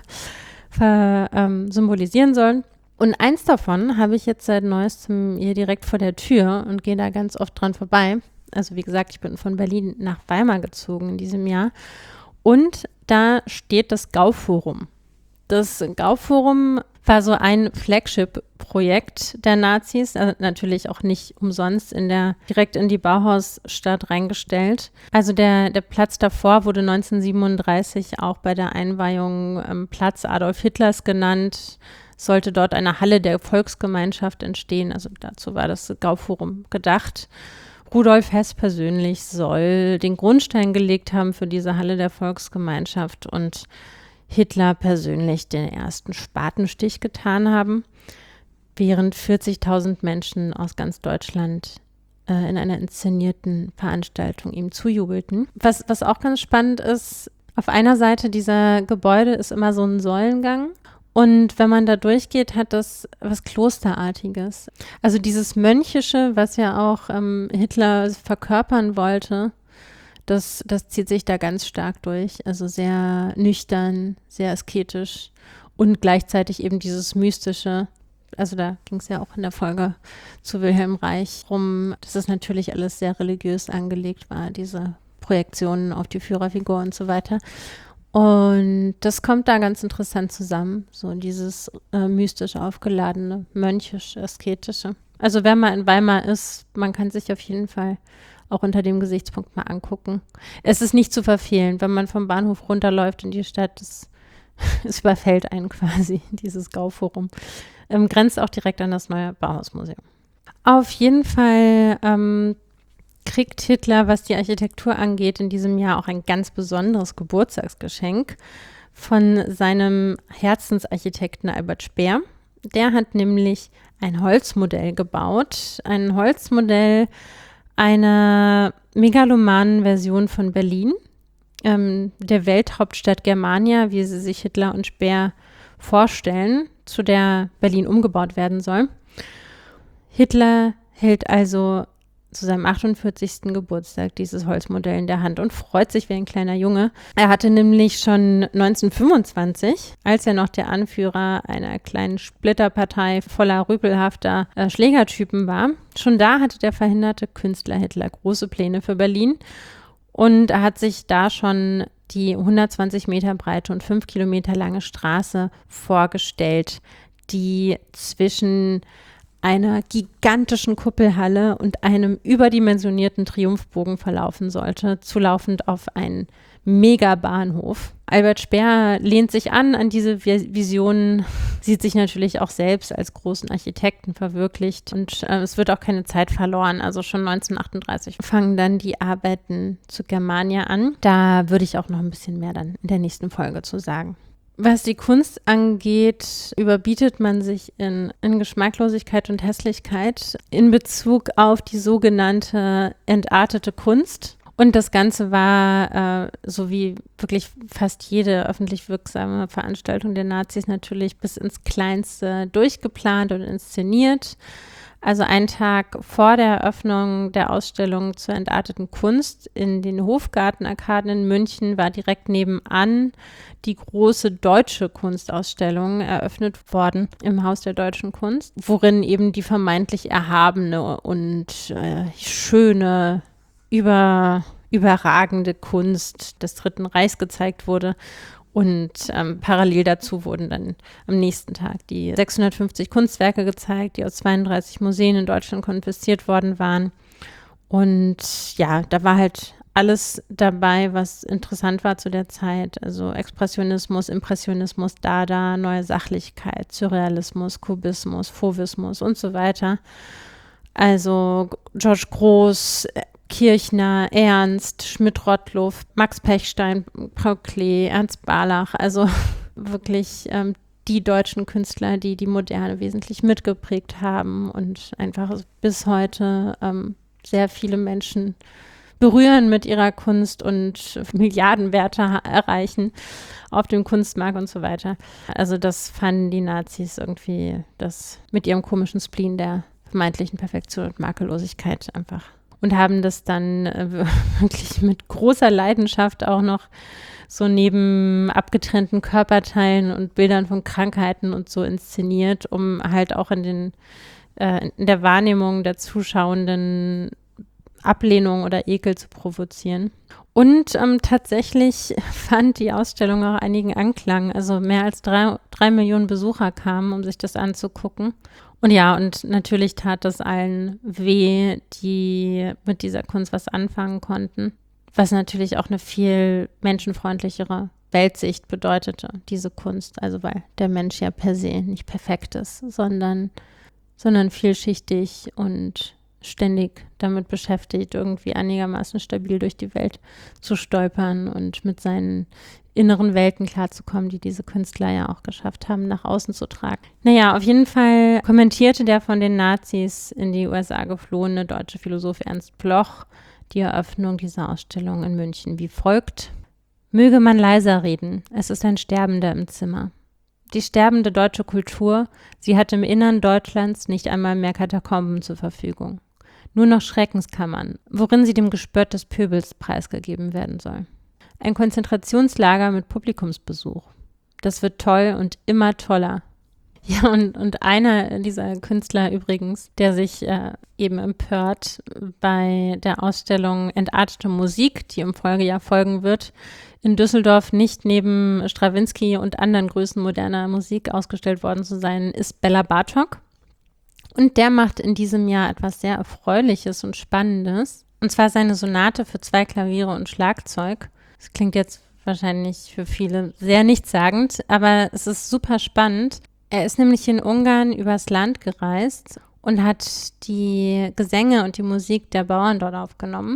ver, ähm, symbolisieren sollen. Und eins davon habe ich jetzt seit Neuestem hier direkt vor der Tür und gehe da ganz oft dran vorbei. Also wie gesagt, ich bin von Berlin nach Weimar gezogen in diesem Jahr. Und da steht das Gauforum. Das Gauforum war so ein Flagship-Projekt der Nazis, also natürlich auch nicht umsonst in der, direkt in die Bauhausstadt reingestellt. Also der, der Platz davor wurde neunzehnhundertsiebenunddreißig auch bei der Einweihung ähm, Platz Adolf Hitlers genannt. Sollte dort eine Halle der Volksgemeinschaft entstehen, also dazu war das Gauforum gedacht. Rudolf Hess persönlich soll den Grundstein gelegt haben für diese Halle der Volksgemeinschaft und Hitler persönlich den ersten Spatenstich getan haben, während vierzigtausend Menschen aus ganz Deutschland äh, in einer inszenierten Veranstaltung ihm zujubelten. Was, was auch ganz spannend ist, auf einer Seite dieser Gebäude ist immer so ein Säulengang. Und wenn man da durchgeht, hat das was Klosterartiges. Also dieses Mönchische, was ja auch ähm, Hitler verkörpern wollte, das, das zieht sich da ganz stark durch. Also sehr nüchtern, sehr asketisch und gleichzeitig eben dieses Mystische. Also da ging es ja auch in der Folge zu Wilhelm Reich rum, dass es natürlich alles sehr religiös angelegt war, diese Projektionen auf die Führerfigur und so weiter. Und das kommt da ganz interessant zusammen, so dieses äh, mystisch aufgeladene, mönchisch-asketische. Also wenn man in Weimar ist, man kann sich auf jeden Fall auch unter dem Gesichtspunkt mal angucken. Es ist nicht zu verfehlen, wenn man vom Bahnhof runterläuft in die Stadt, es, es überfällt einen quasi, dieses Gauforum. Ähm, grenzt auch direkt an das neue Bauhausmuseum. Auf jeden Fall ähm, kriegt Hitler, was die Architektur angeht, in diesem Jahr auch ein ganz besonderes Geburtstagsgeschenk von seinem Herzensarchitekten Albert Speer. Der hat nämlich ein Holzmodell gebaut, ein Holzmodell einer megalomanen Version von Berlin, ähm, der Welthauptstadt Germania, wie sie sich Hitler und Speer vorstellen, zu der Berlin umgebaut werden soll. Hitler hält also zu seinem achtundvierzigsten Geburtstag dieses Holzmodell in der Hand und freut sich wie ein kleiner Junge. Er hatte nämlich schon neunzehnhundertfünfundzwanzig, als er noch der Anführer einer kleinen Splitterpartei voller rüpelhafter äh, Schlägertypen war, schon da hatte der verhinderte Künstler Hitler große Pläne für Berlin und er hat sich da schon die hundertzwanzig Meter breite und fünf Kilometer lange Straße vorgestellt, die zwischen einer gigantischen Kuppelhalle und einem überdimensionierten Triumphbogen verlaufen sollte, zulaufend auf einen Megabahnhof. Albert Speer lehnt sich an an diese Visionen, sieht sich natürlich auch selbst als großen Architekten verwirklicht und äh, es wird auch keine Zeit verloren. Also schon neunzehnhundertachtunddreißig fangen dann die Arbeiten zu Germania an. Da würde ich auch noch ein bisschen mehr dann in der nächsten Folge zu sagen. Was die Kunst angeht, überbietet man sich in, in Geschmacklosigkeit und Hässlichkeit in Bezug auf die sogenannte entartete Kunst. Und das Ganze war, äh, so wie wirklich fast jede öffentlich wirksame Veranstaltung der Nazis, natürlich bis ins Kleinste durchgeplant und inszeniert. Also einen Tag vor der Eröffnung der Ausstellung zur entarteten Kunst in den Hofgartenarkaden in München war direkt nebenan die große deutsche Kunstausstellung eröffnet worden im Haus der deutschen Kunst, worin eben die vermeintlich erhabene und äh, schöne, über, überragende Kunst des Dritten Reichs gezeigt wurde. Und ähm, parallel dazu wurden dann am nächsten Tag die sechshundertfünfzig Kunstwerke gezeigt, die aus zweiunddreißig Museen in Deutschland konfisziert worden waren. Und ja, da war halt alles dabei, was interessant war zu der Zeit. Also Expressionismus, Impressionismus, Dada, Neue Sachlichkeit, Surrealismus, Kubismus, Fauvismus und so weiter. Also George Grosz, Kirchner, Ernst, Schmidt-Rottluff, Max Pechstein, Paul Klee, Ernst Barlach, also wirklich ähm, die deutschen Künstler, die die Moderne wesentlich mitgeprägt haben und einfach bis heute ähm, sehr viele Menschen berühren mit ihrer Kunst und Milliardenwerte ha- erreichen auf dem Kunstmarkt und so weiter. Also das fanden die Nazis irgendwie, das mit ihrem komischen Spleen der vermeintlichen Perfektion und Makellosigkeit einfach. Und haben das dann äh, wirklich mit großer Leidenschaft auch noch so neben abgetrennten Körperteilen und Bildern von Krankheiten und so inszeniert, um halt auch in, den, äh, in der Wahrnehmung der Zuschauenden Ablehnung oder Ekel zu provozieren. Und ähm, tatsächlich fand die Ausstellung auch einigen Anklang. Also mehr als drei, drei Millionen Besucher kamen, um sich das anzugucken. Und ja, und natürlich tat das allen weh, die mit dieser Kunst was anfangen konnten. Was natürlich auch eine viel menschenfreundlichere Weltsicht bedeutete, diese Kunst. Also weil der Mensch ja per se nicht perfekt ist, sondern, sondern vielschichtig und ständig damit beschäftigt, irgendwie einigermaßen stabil durch die Welt zu stolpern und mit seinen inneren Welten klarzukommen, die diese Künstler ja auch geschafft haben, nach außen zu tragen. Naja, auf jeden Fall kommentierte der von den Nazis in die U S A geflohene deutsche Philosoph Ernst Bloch die Eröffnung dieser Ausstellung in München wie folgt: Möge man leiser reden, es ist ein Sterbender im Zimmer. Die sterbende deutsche Kultur, sie hat im Innern Deutschlands nicht einmal mehr Katakomben zur Verfügung. Nur noch Schreckenskammern, worin sie dem Gespött des Pöbels preisgegeben werden soll. Ein Konzentrationslager mit Publikumsbesuch. Das wird toll und immer toller. Ja, und, und einer dieser Künstler übrigens, der sich äh, eben empört bei der Ausstellung Entartete Musik, die im Folgejahr folgen wird, in Düsseldorf nicht neben Strawinsky und anderen Größen moderner Musik ausgestellt worden zu sein, ist Bela Bartok. Und der macht in diesem Jahr etwas sehr Erfreuliches und Spannendes. Und zwar seine Sonate für zwei Klaviere und Schlagzeug. Das klingt jetzt wahrscheinlich für viele sehr nichtssagend, aber es ist super spannend. Er ist nämlich in Ungarn übers Land gereist und hat die Gesänge und die Musik der Bauern dort aufgenommen.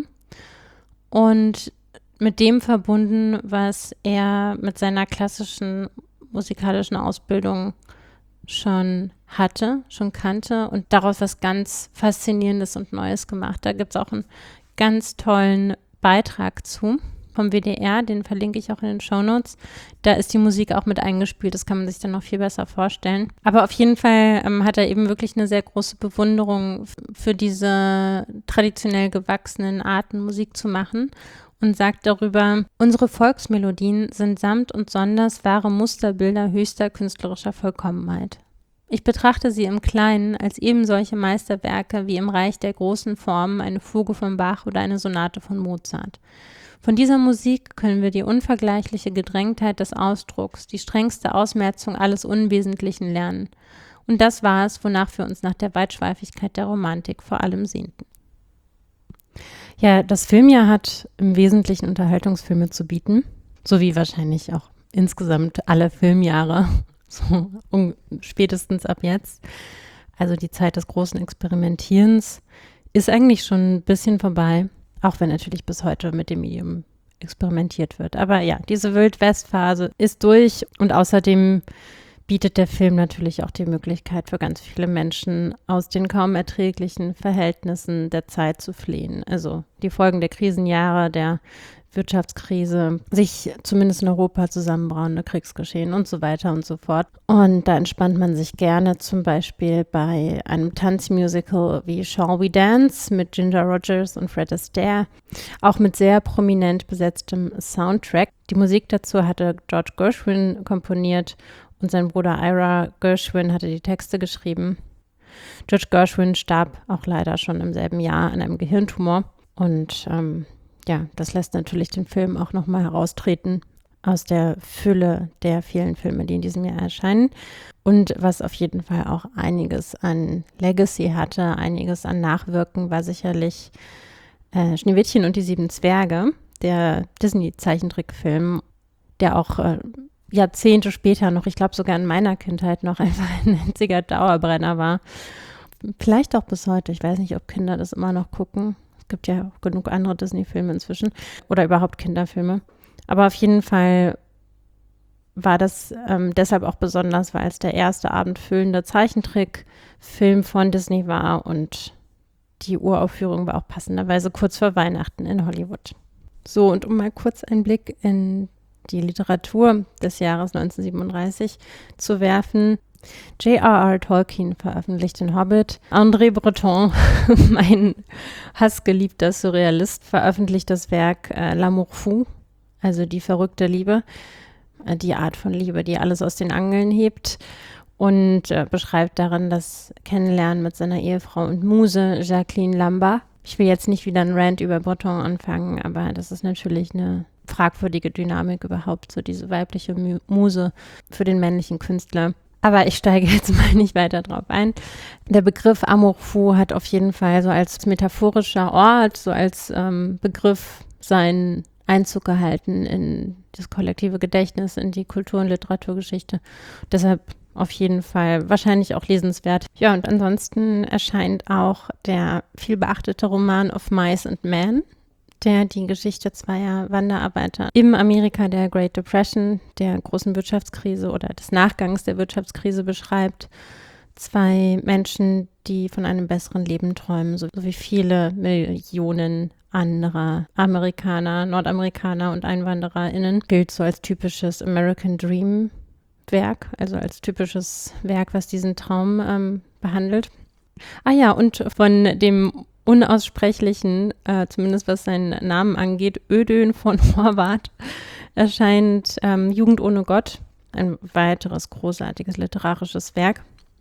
Und mit dem verbunden, was er mit seiner klassischen musikalischen Ausbildung schon hatte, schon kannte und daraus was ganz Faszinierendes und Neues gemacht. Da gibt es auch einen ganz tollen Beitrag zu vom W D R, den verlinke ich auch in den Shownotes. Da ist die Musik auch mit eingespielt, das kann man sich dann noch viel besser vorstellen. Aber auf jeden Fall ähm, hat er eben wirklich eine sehr große Bewunderung f- für diese traditionell gewachsenen Arten, Musik zu machen. Und sagt darüber: Unsere Volksmelodien sind samt und sonders wahre Musterbilder höchster künstlerischer Vollkommenheit. Ich betrachte sie im Kleinen als eben solche Meisterwerke wie im Reich der großen Formen eine Fuge von Bach oder eine Sonate von Mozart. Von dieser Musik können wir die unvergleichliche Gedrängtheit des Ausdrucks, die strengste Ausmerzung alles Unwesentlichen lernen. Und das war es, wonach wir uns nach der Weitschweifigkeit der Romantik vor allem sehnten. Ja, das Filmjahr hat im Wesentlichen Unterhaltungsfilme zu bieten, so wie wahrscheinlich auch insgesamt alle Filmjahre, so um, spätestens ab jetzt. Also die Zeit des großen Experimentierens ist eigentlich schon ein bisschen vorbei, auch wenn natürlich bis heute mit dem Medium experimentiert wird. Aber ja, diese Wild-West-Phase ist durch und außerdem bietet der Film natürlich auch die Möglichkeit für ganz viele Menschen, aus den kaum erträglichen Verhältnissen der Zeit zu fliehen. Also die Folgen der Krisenjahre, der Wirtschaftskrise, sich zumindest in Europa zusammenbrauende Kriegsgeschehen und so weiter und so fort. Und da entspannt man sich gerne zum Beispiel bei einem Tanzmusical wie Shall We Dance mit Ginger Rogers und Fred Astaire, auch mit sehr prominent besetztem Soundtrack. Die Musik dazu hatte George Gershwin komponiert und sein Bruder Ira Gershwin hatte die Texte geschrieben. George Gershwin starb auch leider schon im selben Jahr an einem Gehirntumor. Und ähm, ja, das lässt natürlich den Film auch nochmal heraustreten aus der Fülle der vielen Filme, die in diesem Jahr erscheinen. Und was auf jeden Fall auch einiges an Legacy hatte, einiges an Nachwirken, war sicherlich äh, Schneewittchen und die sieben Zwerge, der Disney-Zeichentrickfilm, der auch äh, Jahrzehnte später noch, ich glaube sogar in meiner Kindheit noch einfach ein einziger Dauerbrenner war. Vielleicht auch bis heute. Ich weiß nicht, ob Kinder das immer noch gucken. Es gibt ja auch genug andere Disney-Filme inzwischen oder überhaupt Kinderfilme. Aber auf jeden Fall war das ähm, deshalb auch besonders, weil es der erste abendfüllende Zeichentrickfilm von Disney war und die Uraufführung war auch passenderweise kurz vor Weihnachten in Hollywood. So, und um mal kurz einen Blick in die Literatur des Jahres neunzehnhundertsiebenunddreißig zu werfen. J R R. Tolkien veröffentlicht den Hobbit. André Breton, mein hassgeliebter Surrealist, veröffentlicht das Werk äh, L'Amour Fou, also die verrückte Liebe, äh, die Art von Liebe, die alles aus den Angeln hebt und äh, beschreibt darin das Kennenlernen mit seiner Ehefrau und Muse Jacqueline Lambert. Ich will jetzt nicht wieder einen Rant über Breton anfangen, aber das ist natürlich eine fragwürdige Dynamik überhaupt, so diese weibliche Muse für den männlichen Künstler. Aber ich steige jetzt mal nicht weiter drauf ein. Der Begriff Amour fou hat auf jeden Fall so als metaphorischer Ort, so als ähm, Begriff seinen Einzug gehalten in das kollektive Gedächtnis, in die Kultur- und Literaturgeschichte. Deshalb auf jeden Fall wahrscheinlich auch lesenswert. Ja, und ansonsten erscheint auch der vielbeachtete Roman Of Mice and Men, der die Geschichte zweier Wanderarbeiter im Amerika der Great Depression, der großen Wirtschaftskrise oder des Nachgangs der Wirtschaftskrise beschreibt. Zwei Menschen, die von einem besseren Leben träumen, so wie viele Millionen anderer Amerikaner, Nordamerikaner und EinwandererInnen, gilt so als typisches American Dream Werk, also als typisches Werk, was diesen Traum ähm, behandelt. Ah ja, und von dem unaussprechlichen, äh, zumindest was seinen Namen angeht, Ödön von Horvath, erscheint ähm, Jugend ohne Gott, ein weiteres großartiges literarisches Werk.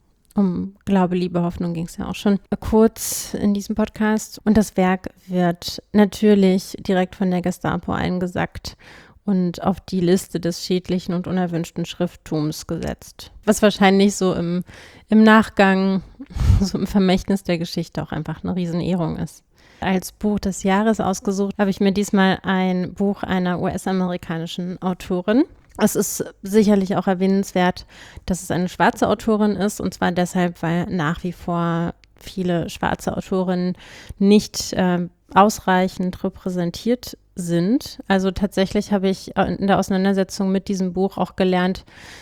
Um Glaube, Liebe, Hoffnung ging es ja auch schon kurz in diesem Podcast. Und das Werk wird natürlich direkt von der Gestapo eingesackt und auf die Liste des schädlichen und unerwünschten Schrifttums gesetzt. Was wahrscheinlich so im, im Nachgang, so im Vermächtnis der Geschichte auch einfach eine Riesenehrung ist. Als Buch des Jahres ausgesucht habe ich mir diesmal ein Buch einer U S-amerikanischen Autorin. Es ist sicherlich auch erwähnenswert, dass es eine schwarze Autorin ist, und zwar deshalb, weil nach wie vor viele schwarze Autorinnen nicht äh, ausreichend repräsentiert sind. Also tatsächlich habe ich in der Auseinandersetzung mit diesem Buch auch gelernt,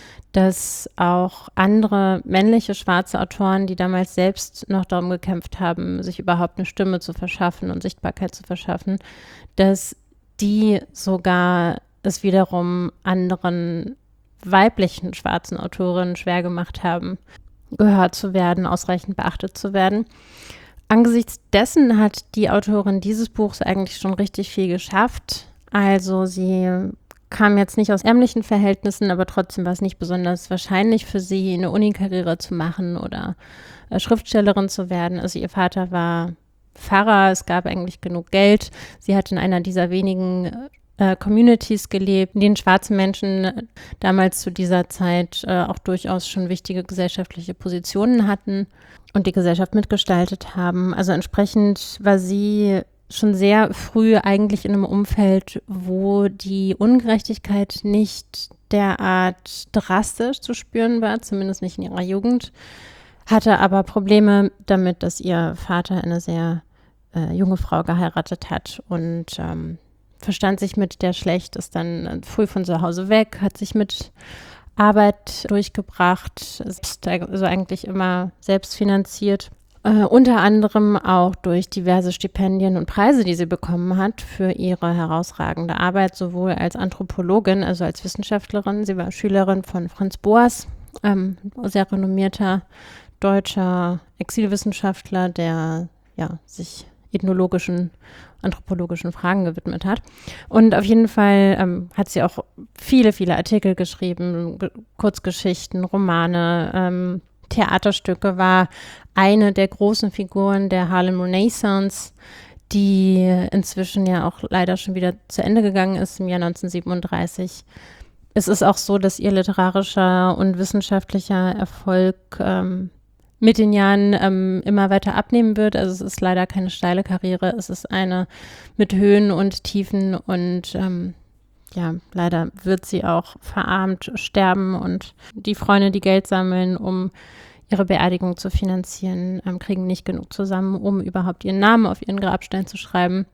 dass auch andere männliche schwarze Autoren, die damals selbst noch darum gekämpft haben, sich überhaupt eine Stimme zu verschaffen und Sichtbarkeit zu verschaffen, dass die sogar es wiederum anderen weiblichen schwarzen Autorinnen schwer gemacht haben, gehört zu werden, ausreichend beachtet zu werden. Angesichts dessen hat die Autorin dieses Buchs eigentlich schon richtig viel geschafft. Also sie kam jetzt nicht aus ärmlichen Verhältnissen, aber trotzdem war es nicht besonders wahrscheinlich für sie, eine Unikarriere zu machen oder äh, Schriftstellerin zu werden. Also ihr Vater war Pfarrer, es gab eigentlich genug Geld. Sie hat in einer dieser wenigen äh, Communities gelebt, in denen schwarze Menschen damals zu dieser Zeit äh, auch durchaus schon wichtige gesellschaftliche Positionen hatten und die Gesellschaft mitgestaltet haben. Also entsprechend war sie schon sehr früh eigentlich in einem Umfeld, wo die Ungerechtigkeit nicht derart drastisch zu spüren war, zumindest nicht in ihrer Jugend, hatte aber Probleme damit, dass ihr Vater eine sehr äh, junge Frau geheiratet hat und ähm, verstand sich mit der schlecht, ist dann früh von zu Hause weg, hat sich mit Arbeit durchgebracht, ist also eigentlich immer selbst finanziert. Uh, unter anderem auch durch diverse Stipendien und Preise, die sie bekommen hat für ihre herausragende Arbeit, sowohl als Anthropologin, also als Wissenschaftlerin. Sie war Schülerin von Franz Boas, ähm, sehr renommierter deutscher Exilwissenschaftler, der ja, sich ethnologischen, anthropologischen Fragen gewidmet hat. Und auf jeden Fall ähm, hat sie auch viele, viele Artikel geschrieben, Ge- Kurzgeschichten, Romane, ähm, Theaterstücke, war eine der großen Figuren der Harlem Renaissance, die inzwischen ja auch leider schon wieder zu Ende gegangen ist im Jahr neunzehnhundertsiebenunddreißig. Es ist auch so, dass ihr literarischer und wissenschaftlicher Erfolg ähm, mit den Jahren ähm, immer weiter abnehmen wird. Also es ist leider keine steile Karriere, es ist eine mit Höhen und Tiefen und ähm, ja, leider wird sie auch verarmt sterben und die Freunde, die Geld sammeln, um ihre Beerdigung zu finanzieren, ähm, kriegen nicht genug zusammen, um überhaupt ihren Namen auf ihren Grabstein zu schreiben.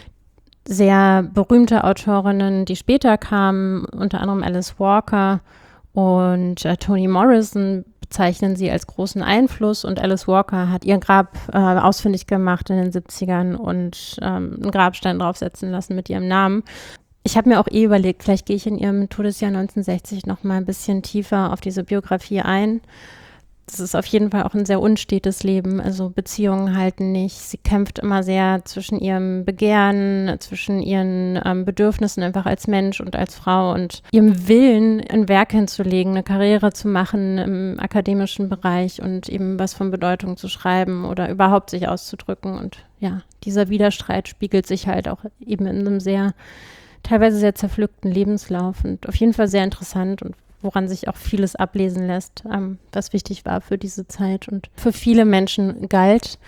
Sehr berühmte Autorinnen, die später kamen, unter anderem Alice Walker und äh, Toni Morrison, bezeichnen sie als großen Einfluss und Alice Walker hat ihr Grab äh, ausfindig gemacht in den siebzigern und ähm, einen Grabstein draufsetzen lassen mit ihrem Namen. Ich habe mir auch eh überlegt, vielleicht gehe ich in ihrem Todesjahr neunzehnhundertsechzig noch mal ein bisschen tiefer auf diese Biografie ein. Das ist auf jeden Fall auch ein sehr unstetes Leben, also Beziehungen halten nicht. Sie kämpft immer sehr zwischen ihrem Begehren, zwischen ihren ähm, Bedürfnissen einfach als Mensch und als Frau und ihrem Willen, ein Werk hinzulegen, eine Karriere zu machen im akademischen Bereich und eben was von Bedeutung zu schreiben oder überhaupt sich auszudrücken. Und ja, dieser Widerstreit spiegelt sich halt auch eben in einem sehr, teilweise sehr zerpflückten Lebenslauf und auf jeden Fall sehr interessant und woran sich auch vieles ablesen lässt, ähm, was wichtig war für diese Zeit und für viele Menschen galt,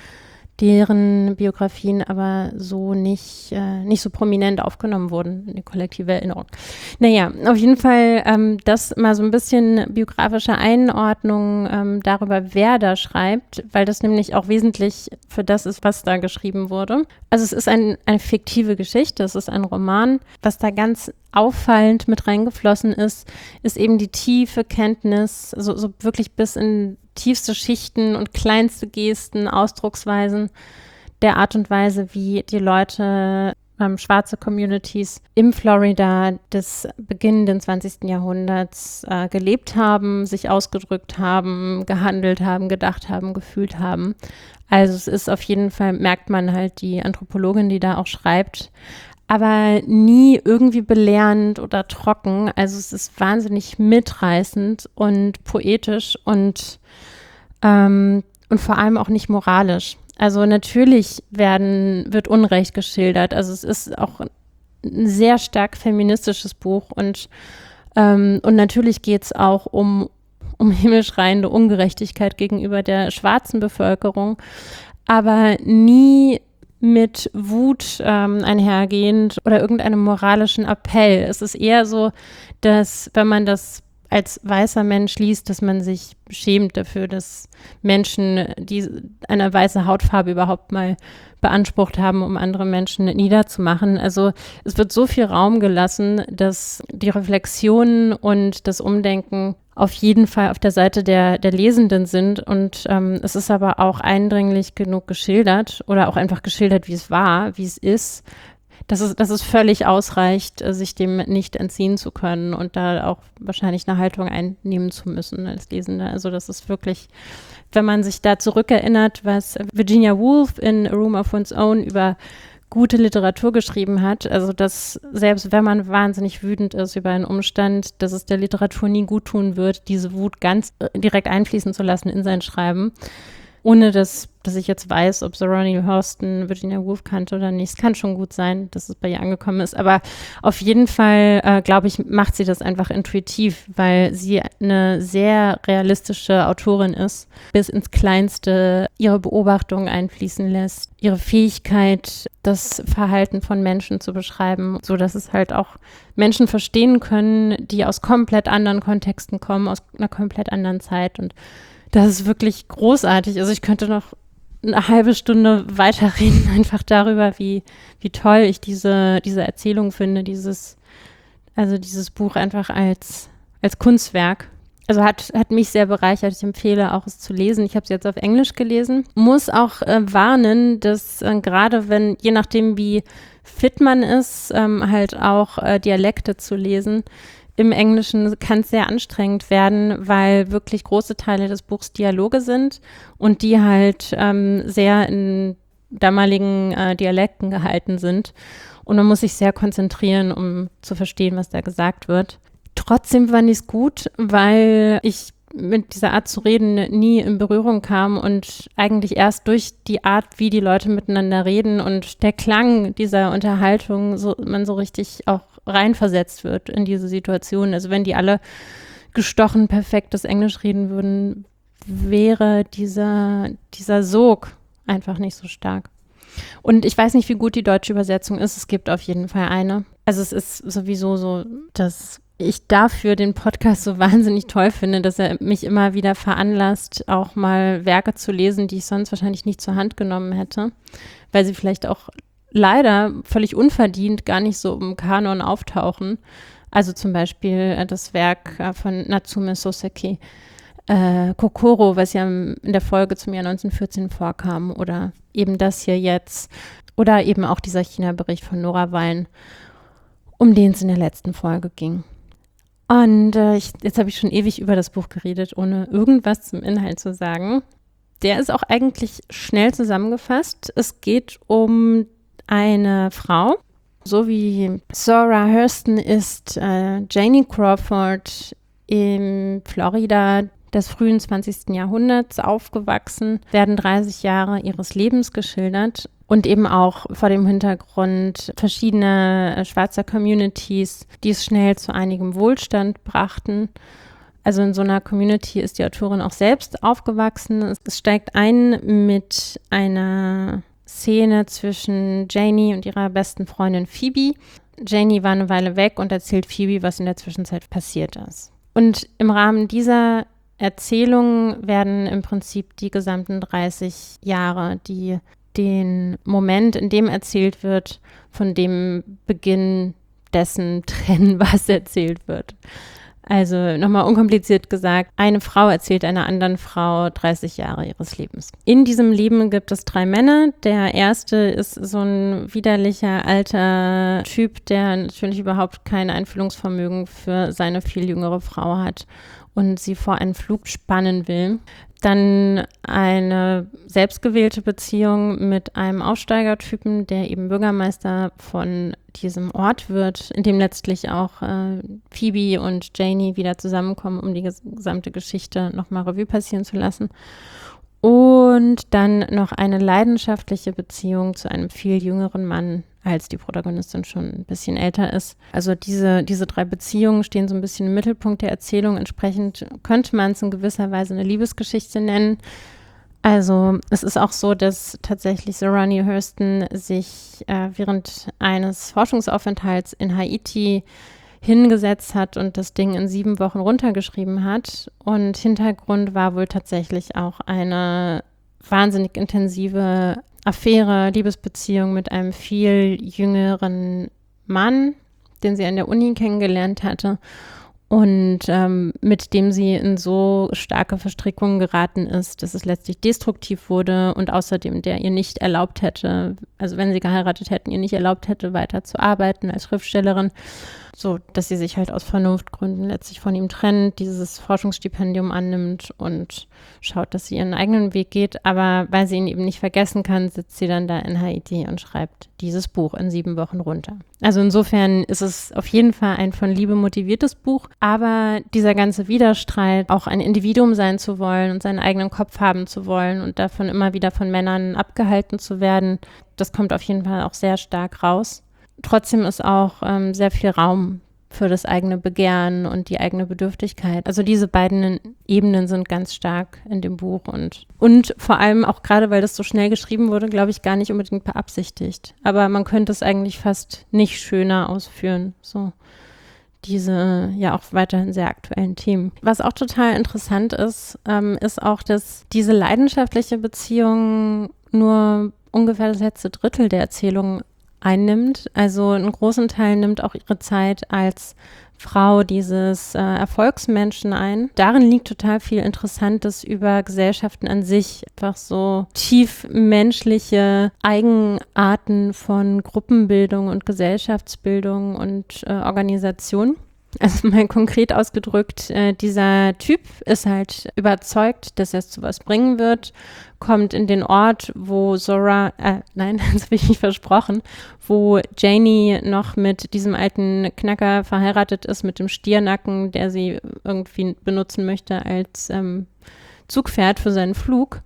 deren Biografien aber so nicht, äh, nicht so prominent aufgenommen wurden in die kollektive Erinnerung. Naja, auf jeden Fall ähm, das mal so ein bisschen biografische Einordnung ähm, darüber, wer da schreibt, weil das nämlich auch wesentlich für das ist, was da geschrieben wurde. Also es ist ein, eine fiktive Geschichte, es ist ein Roman. Was da ganz auffallend mit reingeflossen ist, ist eben die tiefe Kenntnis, so, so wirklich bis in tiefste Schichten und kleinste Gesten, Ausdrucksweisen der Art und Weise, wie die Leute, ähm, schwarze Communities im Florida des beginnenden zwanzigsten Jahrhunderts äh, gelebt haben, sich ausgedrückt haben, gehandelt haben, gedacht haben, gefühlt haben. Also es ist auf jeden Fall, merkt man halt die Anthropologin, die da auch schreibt, aber nie irgendwie belehrend oder trocken. Also es ist wahnsinnig mitreißend und poetisch und, ähm, und vor allem auch nicht moralisch. Also natürlich werden, wird Unrecht geschildert. Also es ist auch ein sehr stark feministisches Buch und, ähm, und natürlich geht es auch um, um himmelschreiende Ungerechtigkeit gegenüber der schwarzen Bevölkerung, aber nie mit Wut ähm, einhergehend oder irgendeinem moralischen Appell. Es ist eher so, dass wenn man das als weißer Mensch liest, dass man sich schämt dafür, dass Menschen, die eine weiße Hautfarbe überhaupt mal beansprucht haben, um andere Menschen niederzumachen. Also es wird so viel Raum gelassen, dass die Reflexion und das Umdenken auf jeden Fall auf der Seite der, der Lesenden sind und ähm, es ist aber auch eindringlich genug geschildert oder auch einfach geschildert, wie es war, wie es ist, dass es, dass es völlig ausreicht, sich dem nicht entziehen zu können und da auch wahrscheinlich eine Haltung einnehmen zu müssen als Lesender. Also das ist wirklich, wenn man sich da zurückerinnert, was Virginia Woolf in A Room of One's Own über gute Literatur geschrieben hat, also dass selbst wenn man wahnsinnig wütend ist über einen Umstand, dass es der Literatur nie gut tun wird, diese Wut ganz direkt einfließen zu lassen in sein Schreiben, ohne dass, dass ich jetzt weiß, ob Zora Hurston Virginia Woolf kannte oder nicht. Es kann schon gut sein, dass es bei ihr angekommen ist, aber auf jeden Fall, äh, glaube ich, macht sie das einfach intuitiv, weil sie eine sehr realistische Autorin ist, bis ins Kleinste ihre Beobachtungen einfließen lässt, ihre Fähigkeit, das Verhalten von Menschen zu beschreiben, so dass es halt auch Menschen verstehen können, die aus komplett anderen Kontexten kommen, aus einer komplett anderen Zeit und das ist wirklich großartig. Also ich könnte noch eine halbe Stunde weiterreden, einfach darüber, wie, wie toll ich diese, diese Erzählung finde, dieses, also dieses Buch einfach als, als Kunstwerk. Also hat, hat mich sehr bereichert. Ich empfehle auch, es zu lesen. Ich habe es jetzt auf Englisch gelesen. Muss auch äh, warnen, dass äh, gerade wenn, je nachdem wie fit man ist, ähm, halt auch äh, Dialekte zu lesen, im Englischen kann es sehr anstrengend werden, weil wirklich große Teile des Buchs Dialoge sind und die halt ähm, sehr in damaligen äh, Dialekten gehalten sind. Und man muss sich sehr konzentrieren, um zu verstehen, was da gesagt wird. Trotzdem fand ich es gut, weil ich mit dieser Art zu reden nie in Berührung kam und eigentlich erst durch die Art, wie die Leute miteinander reden und der Klang dieser Unterhaltung so, man so richtig auch reinversetzt wird in diese Situation. Also wenn die alle gestochen perfektes Englisch reden würden, wäre dieser, dieser Sog einfach nicht so stark. Und ich weiß nicht, wie gut die deutsche Übersetzung ist. Es gibt auf jeden Fall eine. Also es ist sowieso so, dass ich dafür den Podcast so wahnsinnig toll finde, dass er mich immer wieder veranlasst, auch mal Werke zu lesen, die ich sonst wahrscheinlich nicht zur Hand genommen hätte, weil sie vielleicht auch leider völlig unverdient gar nicht so im Kanon auftauchen. Also zum Beispiel äh, das Werk äh, von Natsume Soseki, äh, Kokoro, was ja in der Folge zum Jahr neunzehnhundertvierzehn vorkam, oder eben das hier jetzt, oder eben auch dieser China-Bericht von Nora Wein, um den es in der letzten Folge ging. Und äh, ich, jetzt habe ich schon ewig über das Buch geredet, ohne irgendwas zum Inhalt zu sagen. Der ist auch eigentlich schnell zusammengefasst. Es geht um eine Frau, so wie Zora Hurston ist äh, Janie Crawford in Florida des frühen zwanzigsten Jahrhunderts aufgewachsen, werden dreißig Jahre ihres Lebens geschildert. Und eben auch vor dem Hintergrund verschiedener äh, schwarzer Communities, die es schnell zu einigem Wohlstand brachten. Also in so einer Community ist die Autorin auch selbst aufgewachsen. Es, es steigt ein mit einer Szene zwischen Janie und ihrer besten Freundin Phoebe. Janie war eine Weile weg und erzählt Phoebe, was in der Zwischenzeit passiert ist. Und im Rahmen dieser Erzählung werden im Prinzip die gesamten dreißig Jahre, die den Moment, in dem erzählt wird, von dem Beginn dessen trennen, was erzählt wird. Also nochmal unkompliziert gesagt, eine Frau erzählt einer anderen Frau dreißig Jahre ihres Lebens. In diesem Leben gibt es drei Männer. Der erste ist so ein widerlicher alter Typ, der natürlich überhaupt kein Einfühlungsvermögen für seine viel jüngere Frau hat und sie vor einen Flug spannen will. Dann eine selbstgewählte Beziehung mit einem Aussteigertypen, der eben Bürgermeister von diesem Ort wird, in dem letztlich auch äh, Phoebe und Janie wieder zusammenkommen, um die gesamte Geschichte nochmal Revue passieren zu lassen. Und dann noch eine leidenschaftliche Beziehung zu einem viel jüngeren Mann, als die Protagonistin schon ein bisschen älter ist. Also diese, diese drei Beziehungen stehen so ein bisschen im Mittelpunkt der Erzählung. Entsprechend könnte man es in gewisser Weise eine Liebesgeschichte nennen. Also es ist auch so, dass tatsächlich Zora Neale Hurston sich äh, während eines Forschungsaufenthalts in Haiti hingesetzt hat und das Ding in sieben Wochen runtergeschrieben hat. Und Hintergrund war wohl tatsächlich auch eine wahnsinnig intensive Affäre, Liebesbeziehung mit einem viel jüngeren Mann, den sie an der Uni kennengelernt hatte und ähm, mit dem sie in so starke Verstrickungen geraten ist, dass es letztlich destruktiv wurde und außerdem der ihr nicht erlaubt hätte, also wenn sie geheiratet hätten, ihr nicht erlaubt hätte, weiter zu arbeiten als Schriftstellerin, so dass sie sich halt aus Vernunftgründen letztlich von ihm trennt, dieses Forschungsstipendium annimmt und schaut, dass sie ihren eigenen Weg geht, aber weil sie ihn eben nicht vergessen kann, sitzt sie dann da in Haiti und schreibt dieses Buch in sieben Wochen runter. Also insofern ist es auf jeden Fall ein von Liebe motiviertes Buch, aber dieser ganze Widerstreit, auch ein Individuum sein zu wollen und seinen eigenen Kopf haben zu wollen und davon immer wieder von Männern abgehalten zu werden, das kommt auf jeden Fall auch sehr stark raus. Trotzdem ist auch ähm, sehr viel Raum für das eigene Begehren und die eigene Bedürftigkeit. Also diese beiden Ebenen sind ganz stark in dem Buch und, und vor allem auch gerade, weil das so schnell geschrieben wurde, glaube ich, gar nicht unbedingt beabsichtigt. Aber man könnte es eigentlich fast nicht schöner ausführen, so diese ja auch weiterhin sehr aktuellen Themen. Was auch total interessant ist, ähm, ist auch, dass diese leidenschaftliche Beziehung nur ungefähr das letzte Drittel der Erzählung einnimmt. Also einen großen Teil nimmt auch ihre Zeit als Frau dieses äh, Erfolgsmenschen ein. Darin liegt total viel Interessantes über Gesellschaften an sich. Einfach so tief menschliche Eigenarten von Gruppenbildung und Gesellschaftsbildung und äh, Organisation. Also mal konkret ausgedrückt, äh, dieser Typ ist halt überzeugt, dass er es zu was bringen wird, kommt in den Ort, wo Zora, äh, nein, das habe ich nicht versprochen, wo Janie noch mit diesem alten Knacker verheiratet ist, mit dem Stiernacken, der sie irgendwie benutzen möchte als ähm, Zugpferd für seinen Flug.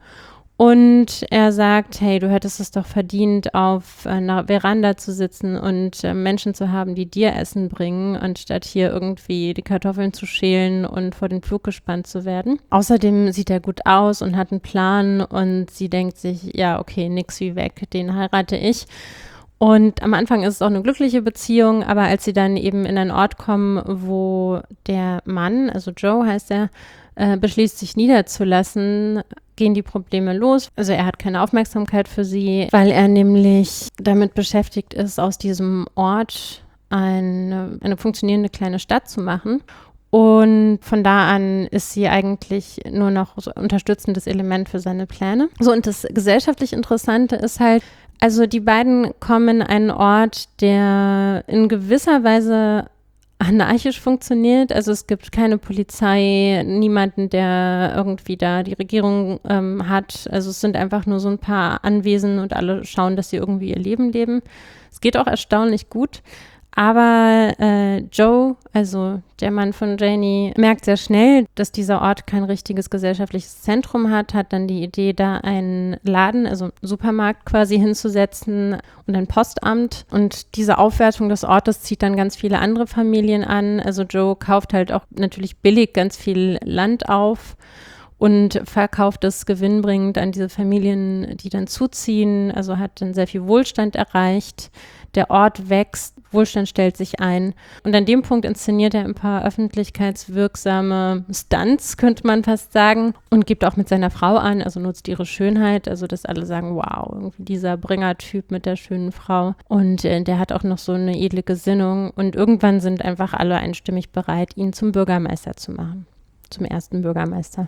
Und er sagt, hey, du hättest es doch verdient, auf einer Veranda zu sitzen und äh, Menschen zu haben, die dir Essen bringen, anstatt hier irgendwie die Kartoffeln zu schälen und vor den Flug gespannt zu werden. Außerdem sieht er gut aus und hat einen Plan und sie denkt sich, ja, okay, nix wie weg, den heirate ich. Und am Anfang ist es auch eine glückliche Beziehung, aber als sie dann eben in einen Ort kommen, wo der Mann, also Joe heißt er, äh, beschließt, sich niederzulassen, gehen die Probleme los. Also er hat keine Aufmerksamkeit für sie, weil er nämlich damit beschäftigt ist, aus diesem Ort eine, eine funktionierende kleine Stadt zu machen. Und von da an ist sie eigentlich nur noch so ein unterstützendes Element für seine Pläne. So, und das gesellschaftlich Interessante ist halt, also die beiden kommen in einen Ort, der in gewisser Weise anarchisch funktioniert. Also es gibt keine Polizei, niemanden, der irgendwie da die Regierung ähm, hat. Also es sind einfach nur so ein paar Anwesen und alle schauen, dass sie irgendwie ihr Leben leben. Es geht auch erstaunlich gut. Aber äh, Joe, also der Mann von Janie, merkt sehr schnell, dass dieser Ort kein richtiges gesellschaftliches Zentrum hat, hat dann die Idee, da einen Laden, also einen Supermarkt quasi hinzusetzen und ein Postamt. Und diese Aufwertung des Ortes zieht dann ganz viele andere Familien an. Also Joe kauft halt auch natürlich billig ganz viel Land auf und verkauft es gewinnbringend an diese Familien, die dann zuziehen. Also hat dann sehr viel Wohlstand erreicht. Der Ort wächst, Wohlstand stellt sich ein. Und an dem Punkt inszeniert er ein paar öffentlichkeitswirksame Stunts, könnte man fast sagen, und gibt auch mit seiner Frau an, also nutzt ihre Schönheit, also dass alle sagen, wow, irgendwie dieser Bringer-Typ mit der schönen Frau. Und äh, der hat auch noch so eine edle Gesinnung. Und irgendwann sind einfach alle einstimmig bereit, ihn zum Bürgermeister zu machen, zum ersten Bürgermeister.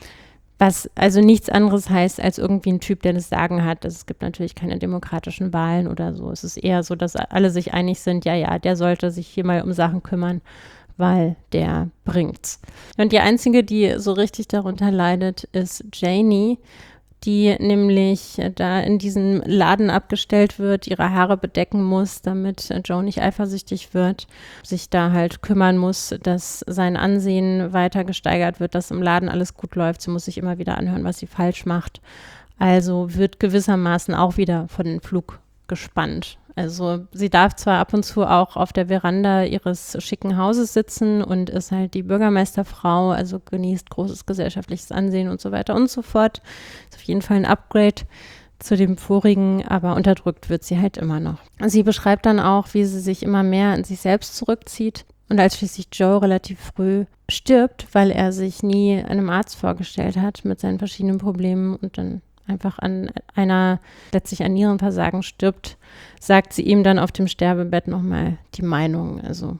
Was also nichts anderes heißt als irgendwie ein Typ, der das Sagen hat. Es gibt natürlich keine demokratischen Wahlen oder so. Es ist eher so, dass alle sich einig sind, ja, ja, der sollte sich hier mal um Sachen kümmern, weil der bringt's. Und die einzige, die so richtig darunter leidet, ist Janie, die nämlich da in diesen Laden abgestellt wird, ihre Haare bedecken muss, damit Joe nicht eifersüchtig wird, sich da halt kümmern muss, dass sein Ansehen weiter gesteigert wird, dass im Laden alles gut läuft. Sie muss sich immer wieder anhören, was sie falsch macht. Also wird gewissermaßen auch wieder von den Flug gespannt. Also sie darf zwar ab und zu auch auf der Veranda ihres schicken Hauses sitzen und ist halt die Bürgermeisterfrau, also genießt großes gesellschaftliches Ansehen und so weiter und so fort. Ist auf jeden Fall ein Upgrade zu dem vorigen, aber unterdrückt wird sie halt immer noch. Sie beschreibt dann auch, wie sie sich immer mehr an sich selbst zurückzieht und als schließlich Joe relativ früh stirbt, weil er sich nie einem Arzt vorgestellt hat mit seinen verschiedenen Problemen und dann einfach an einer, letztlich an Nierenversagen stirbt, sagt sie ihm dann auf dem Sterbebett nochmal die Meinung, also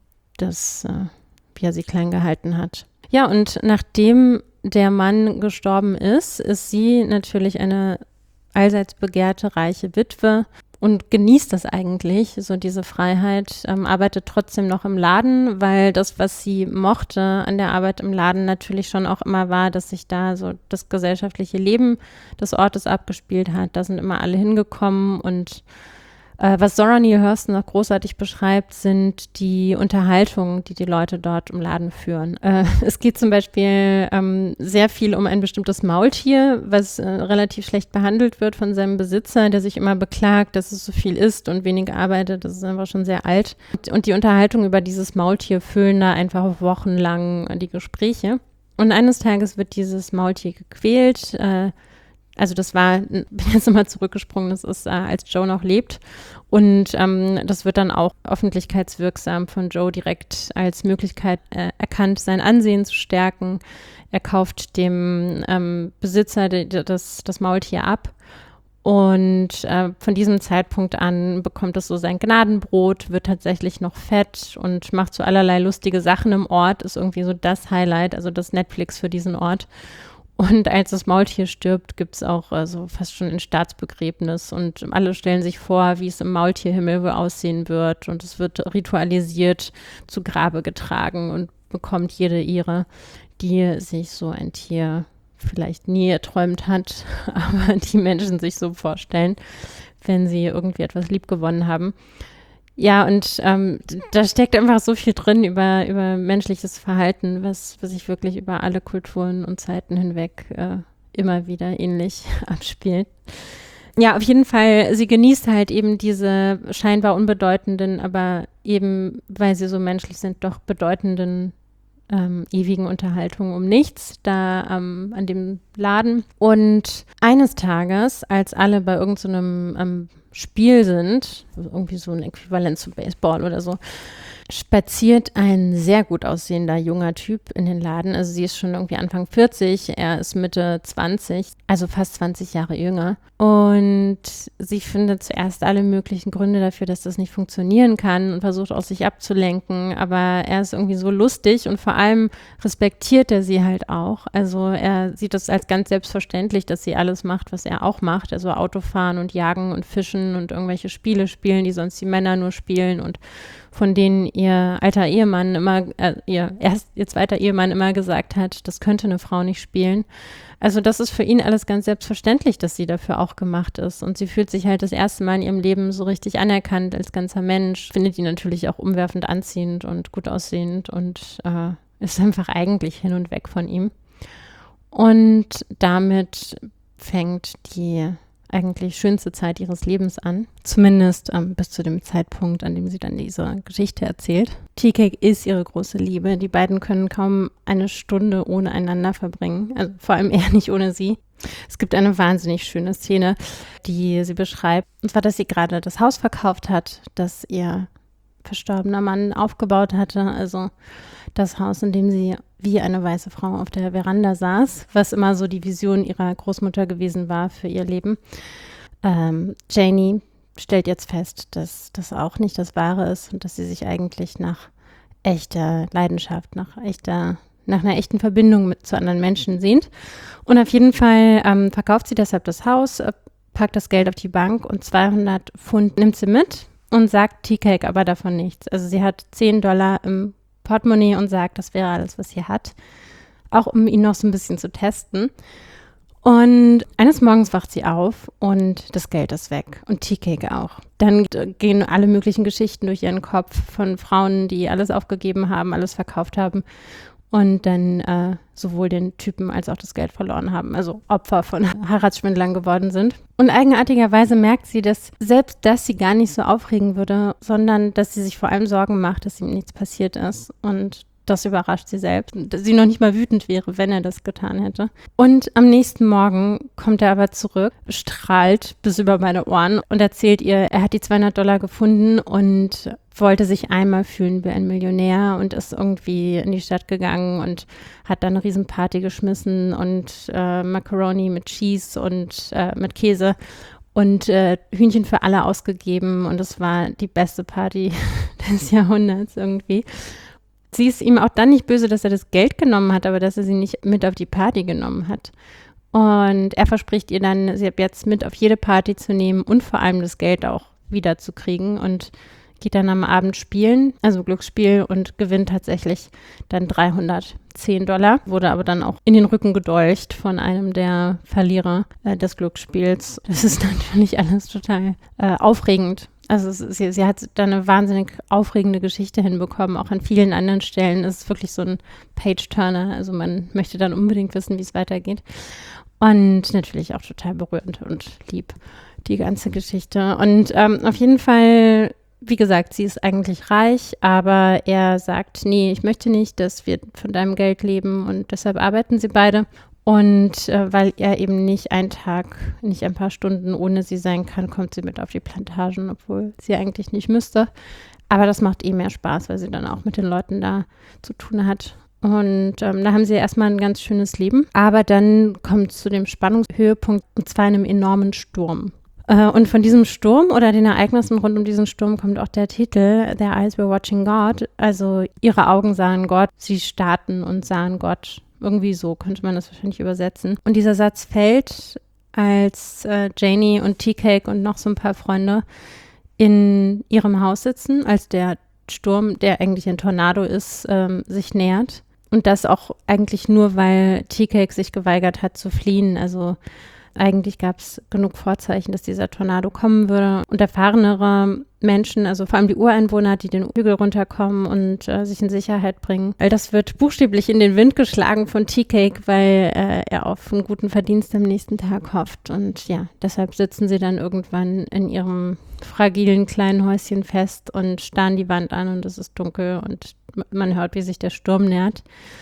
das, äh, wie er sie klein gehalten hat. Ja, und nachdem der Mann gestorben ist, ist sie natürlich eine allseits begehrte, reiche Witwe und genießt das eigentlich, so diese Freiheit, ähm, arbeitet trotzdem noch im Laden, weil das, was sie mochte an der Arbeit im Laden natürlich schon auch immer war, dass sich da so das gesellschaftliche Leben des Ortes abgespielt hat. Da sind immer alle hingekommen und Äh, was Zora Neale Hurston noch großartig beschreibt, sind die Unterhaltungen, die die Leute dort im Laden führen. Äh, es geht zum Beispiel ähm, sehr viel um ein bestimmtes Maultier, was äh, relativ schlecht behandelt wird von seinem Besitzer, der sich immer beklagt, dass es so viel isst und wenig arbeitet. Das ist einfach schon sehr alt. Und, und die Unterhaltungen über dieses Maultier füllen da einfach wochenlang die Gespräche. Und eines Tages wird dieses Maultier gequält. Äh, Also das war, bin jetzt nochmal zurückgesprungen, das ist, äh, als Joe noch lebt. Und ähm, das wird dann auch öffentlichkeitswirksam von Joe direkt als Möglichkeit äh, erkannt, sein Ansehen zu stärken. Er kauft dem ähm, Besitzer de, de, das, das Maultier ab. Und äh, von diesem Zeitpunkt an bekommt es so sein Gnadenbrot, wird tatsächlich noch fett und macht so allerlei lustige Sachen im Ort, ist irgendwie so das Highlight, also das Netflix für diesen Ort. Und als das Maultier stirbt, gibt es auch also fast schon ein Staatsbegräbnis und alle stellen sich vor, wie es im Maultierhimmel wohl aussehen wird und es wird ritualisiert zu Grabe getragen und bekommt jede Ehre, die sich so ein Tier vielleicht nie erträumt hat, aber die Menschen sich so vorstellen, wenn sie irgendwie etwas liebgewonnen haben. Ja, und ähm, da steckt einfach so viel drin über, über menschliches Verhalten, was, was sich wirklich über alle Kulturen und Zeiten hinweg äh, immer wieder ähnlich abspielt. Ja, auf jeden Fall, sie genießt halt eben diese scheinbar unbedeutenden, aber eben, weil sie so menschlich sind, doch bedeutenden ähm, ewigen Unterhaltungen um nichts da ähm, an dem Laden. Und eines Tages, als alle bei irgendeinem so ähm, Spiel sind, also irgendwie so ein Äquivalent zu Baseball oder so, spaziert ein sehr gut aussehender junger Typ in den Laden. Also sie ist schon irgendwie Anfang vierzig, er ist Mitte zwanzig, also fast zwanzig Jahre jünger. Und sie findet zuerst alle möglichen Gründe dafür, dass das nicht funktionieren kann und versucht auch sich abzulenken. Aber er ist irgendwie so lustig und vor allem respektiert er sie halt auch. Also er sieht es als ganz selbstverständlich, dass sie alles macht, was er auch macht. Also Autofahren und Jagen und Fischen und irgendwelche Spiele spielen, die sonst die Männer nur spielen und von denen ihr alter Ehemann immer, äh, ihr erst ihr zweiter Ehemann immer gesagt hat, das könnte eine Frau nicht spielen. Also das ist für ihn alles ganz selbstverständlich, dass sie dafür auch gemacht ist. Und sie fühlt sich halt das erste Mal in ihrem Leben so richtig anerkannt als ganzer Mensch, findet ihn natürlich auch umwerfend anziehend und gut aussehend und äh, ist einfach eigentlich hin und weg von ihm. Und damit fängt die eigentlich schönste Zeit ihres Lebens an. Zumindest ähm, bis zu dem Zeitpunkt, an dem sie dann diese Geschichte erzählt. Tea-Cake ist ihre große Liebe. Die beiden können kaum eine Stunde ohne einander verbringen. Also vor allem er nicht ohne sie. Es gibt eine wahnsinnig schöne Szene, die sie beschreibt. Und zwar, dass sie gerade das Haus verkauft hat, das ihr verstorbener Mann aufgebaut hatte. Also das Haus, in dem sie wie eine weiße Frau auf der Veranda saß, was immer so die Vision ihrer Großmutter gewesen war für ihr Leben. Ähm, Janie stellt jetzt fest, dass das auch nicht das Wahre ist und dass sie sich eigentlich nach echter Leidenschaft, nach echter, nach einer echten Verbindung mit zu anderen Menschen sehnt. Und auf jeden Fall ähm, verkauft sie deshalb das Haus, äh, packt das Geld auf die Bank und zweihundert Pfund nimmt sie mit und sagt Tea-Cake aber davon nichts. Also sie hat zehn Dollar im Portemonnaie und sagt, das wäre alles, was sie hat. Auch um ihn noch so ein bisschen zu testen. Und eines Morgens wacht sie auf und das Geld ist weg und Tea-Cake auch. Dann gehen alle möglichen Geschichten durch ihren Kopf von Frauen, die alles aufgegeben haben, alles verkauft haben und dann äh, sowohl den Typen als auch das Geld verloren haben, also Opfer von Heiratsschwindlern geworden sind. Und eigenartigerweise merkt sie, dass selbst das sie gar nicht so aufregen würde, sondern dass sie sich vor allem Sorgen macht, dass ihm nichts passiert ist. Und das überrascht sie selbst, dass sie noch nicht mal wütend wäre, wenn er das getan hätte. Und am nächsten Morgen kommt er aber zurück, strahlt bis über meine Ohren und erzählt ihr, er hat die zweihundert Dollar gefunden und wollte sich einmal fühlen wie ein Millionär und ist irgendwie in die Stadt gegangen und hat dann eine Riesenparty geschmissen und äh, Macaroni mit Cheese und äh, mit Käse und äh, Hühnchen für alle ausgegeben und es war die beste Party des Jahrhunderts irgendwie. Sie ist ihm auch dann nicht böse, dass er das Geld genommen hat, aber dass er sie nicht mit auf die Party genommen hat. Und er verspricht ihr dann, sie ab jetzt mit auf jede Party zu nehmen und vor allem das Geld auch wiederzukriegen und geht dann am Abend spielen, also Glücksspiel und gewinnt tatsächlich dann dreihundertzehn Dollar, wurde aber dann auch in den Rücken gedolcht von einem der Verlierer äh, des Glücksspiels. Das ist natürlich alles total äh, aufregend. Also es, sie, sie hat da eine wahnsinnig aufregende Geschichte hinbekommen, auch an vielen anderen Stellen. Es ist wirklich so ein Page-Turner, also man möchte dann unbedingt wissen, wie es weitergeht. Und natürlich auch total berührend und lieb, die ganze Geschichte. Und ähm, auf jeden Fall, wie gesagt, sie ist eigentlich reich, aber er sagt, nee, ich möchte nicht, dass wir von deinem Geld leben und deshalb arbeiten sie beide. Und äh, weil er eben nicht einen Tag, nicht ein paar Stunden ohne sie sein kann, kommt sie mit auf die Plantagen, obwohl sie eigentlich nicht müsste. Aber das macht eh mehr Spaß, weil sie dann auch mit den Leuten da zu tun hat. Und ähm, da haben sie erstmal ein ganz schönes Leben. Aber dann kommt es zu dem Spannungshöhepunkt, und zwar einem enormen Sturm. Äh, und von diesem Sturm oder den Ereignissen rund um diesen Sturm kommt auch der Titel, Their Eyes Were Watching God. Also ihre Augen sahen Gott, sie starrten und sahen Gott Irgendwie so könnte man das wahrscheinlich übersetzen. Und dieser Satz fällt, als äh, Janie und Tea-Cake und noch so ein paar Freunde in ihrem Haus sitzen, als der Sturm, der eigentlich ein Tornado ist, ähm, sich nähert. Und das auch eigentlich nur, weil Tea-Cake sich geweigert hat zu fliehen. Also eigentlich gab es genug Vorzeichen, dass dieser Tornado kommen würde. Und erfahrenere Menschen, also vor allem die Ureinwohner, die den Hügel runterkommen und äh, sich in Sicherheit bringen. All das wird buchstäblich in den Wind geschlagen von Tea-Cake, weil äh, er auf einen guten Verdienst am nächsten Tag hofft. Und ja, deshalb sitzen sie dann irgendwann in ihrem fragilen kleinen Häuschen fest und starren die Wand an und es ist dunkel und man hört, wie sich der Sturm nähert.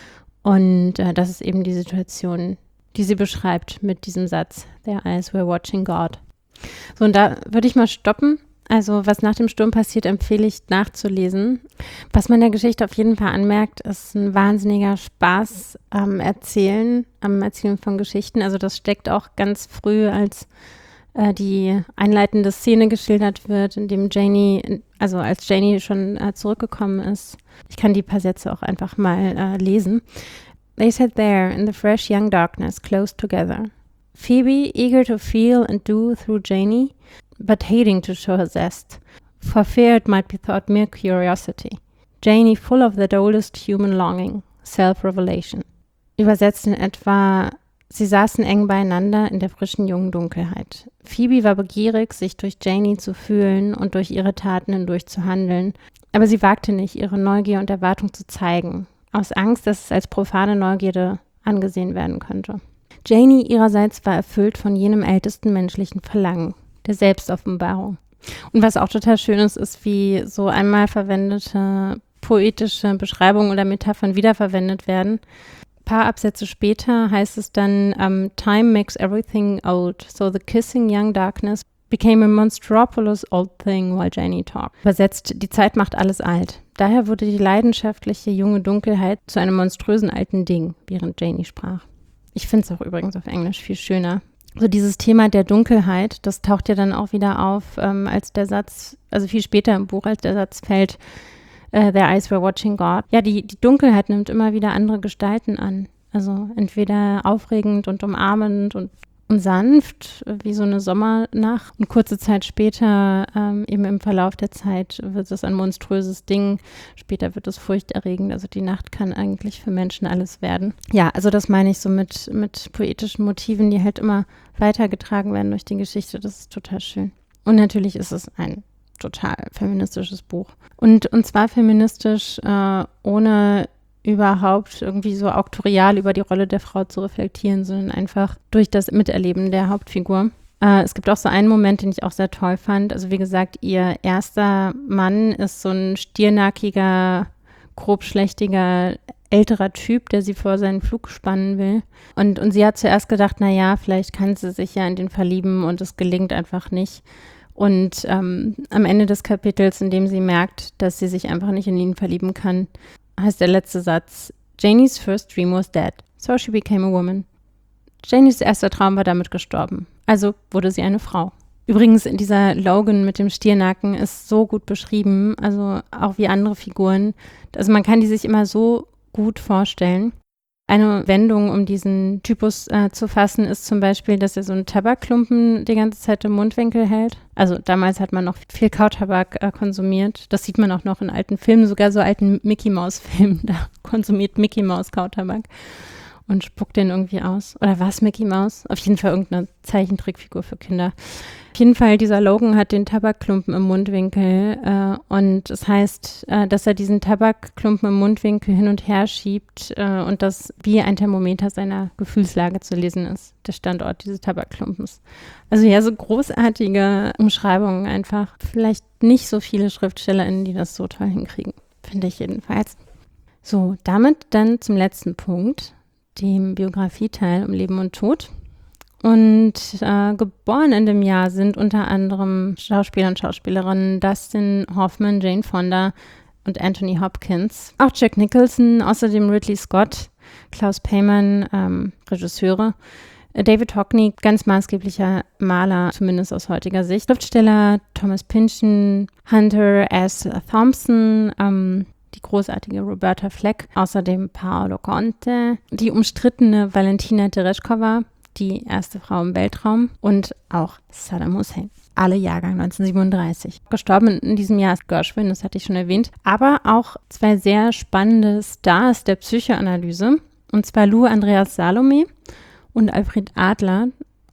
Und äh, das ist eben die Situation, die sie beschreibt mit diesem Satz, Their eyes were watching God. So, und da würde ich mal stoppen. Also, was nach dem Sturm passiert, empfehle ich nachzulesen. Was man der Geschichte auf jeden Fall anmerkt, ist ein wahnsinniger Spaß am Erzählen, am Erzählen von Geschichten. Also, das steckt auch ganz früh, als äh, die einleitende Szene geschildert wird, in dem Janie, also als Janie schon äh, zurückgekommen ist. Ich kann die paar Sätze auch einfach mal äh, lesen. They sat there in the fresh young darkness, close together. Phoebe, eager to feel and do through Janie, but hating to show her zest, for fear it might be thought mere curiosity. Janie, full of that oldest human longing, self-revelation. Übersetzt in etwa, sie saßen eng beieinander in der frischen jungen Dunkelheit. Phoebe war begierig, sich durch Janie zu fühlen und durch ihre Taten hindurch zu handeln, aber sie wagte nicht, ihre Neugier und Erwartung zu zeigen, aus Angst, dass es als profane Neugierde angesehen werden könnte. Janie ihrerseits war erfüllt von jenem ältesten menschlichen Verlangen, der Selbstoffenbarung. Und was auch total schön ist, ist, wie so einmal verwendete poetische Beschreibungen oder Metaphern wiederverwendet werden. Ein paar Absätze später heißt es dann, um, Time makes everything old, so the kissing young darkness became a monstropolous old thing while Janie talked. Übersetzt, die Zeit macht alles alt. Daher wurde die leidenschaftliche junge Dunkelheit zu einem monströsen alten Ding, während Janie sprach. Ich finde es auch übrigens auf Englisch viel schöner. So dieses Thema der Dunkelheit, das taucht ja dann auch wieder auf, ähm, als der Satz, also viel später im Buch, als der Satz fällt, uh, Their eyes were watching God. Ja, die, die Dunkelheit nimmt immer wieder andere Gestalten an. Also entweder aufregend und umarmend und und sanft, wie so eine Sommernacht. Und kurze Zeit später, ähm, eben im Verlauf der Zeit, wird es ein monströses Ding. Später wird es furchterregend. Also die Nacht kann eigentlich für Menschen alles werden. Ja, also das meine ich so mit, mit poetischen Motiven, die halt immer weitergetragen werden durch die Geschichte. Das ist total schön. Und natürlich ist es ein total feministisches Buch. Und, und zwar feministisch, äh, ohne überhaupt irgendwie so auktorial über die Rolle der Frau zu reflektieren, sondern einfach durch das Miterleben der Hauptfigur. Äh, es gibt auch so einen Moment, den ich auch sehr toll fand. Also wie gesagt, ihr erster Mann ist so ein stiernackiger, grobschlächtiger, älterer Typ, der sie vor seinen Flug spannen will. Und, und sie hat zuerst gedacht, naja, vielleicht kann sie sich ja in den verlieben und es gelingt einfach nicht. Und ähm, am Ende des Kapitels, in dem sie merkt, dass sie sich einfach nicht in ihn verlieben kann, heißt der letzte Satz, Janie's first dream was dead, so she became a woman. Janies erster Traum war damit gestorben, also wurde sie eine Frau. Übrigens, dieser Logan mit dem Stiernacken ist so gut beschrieben, also auch wie andere Figuren. Also man kann die sich immer so gut vorstellen. Eine Wendung, um diesen Typus äh, zu fassen, ist zum Beispiel, dass er so einen Tabakklumpen die ganze Zeit im Mundwinkel hält. Also damals hat man noch viel Kautabak äh, konsumiert. Das sieht man auch noch in alten Filmen, sogar so alten Mickey-Maus-Filmen. Da konsumiert Mickey Maus Kautabak und spuckt den irgendwie aus. Oder war es Mickey Maus? Auf jeden Fall irgendeine Zeichentrickfigur für Kinder. Auf jeden Fall, dieser Logan hat den Tabakklumpen im Mundwinkel äh, und es heißt, äh, dass er diesen Tabakklumpen im Mundwinkel hin und her schiebt äh, und das wie ein Thermometer seiner Gefühlslage zu lesen ist, der Standort dieses Tabakklumpens. Also ja, so großartige Umschreibungen einfach. Vielleicht nicht so viele SchriftstellerInnen, die das so toll hinkriegen, finde ich jedenfalls. So, damit dann zum letzten Punkt, dem Biografieteil um Leben und Tod. Und äh, geboren in dem Jahr sind unter anderem Schauspieler und Schauspielerinnen Dustin Hoffman, Jane Fonda und Anthony Hopkins. Auch Jack Nicholson, außerdem Ridley Scott, Klaus Peymann, ähm, Regisseure. David Hockney, ganz maßgeblicher Maler, zumindest aus heutiger Sicht. Schriftsteller Thomas Pynchon, Hunter S. Thompson, ähm, die großartige Roberta Fleck, außerdem Paolo Conte, die umstrittene Valentina Tereshkova, die erste Frau im Weltraum und auch Saddam Hussein. Alle Jahrgang neunzehnhundertsiebenunddreißig. Gestorben in diesem Jahr ist Gershwin, das hatte ich schon erwähnt, aber auch zwei sehr spannende Stars der Psychoanalyse, und zwar Lou Andreas Salome und Alfred Adler.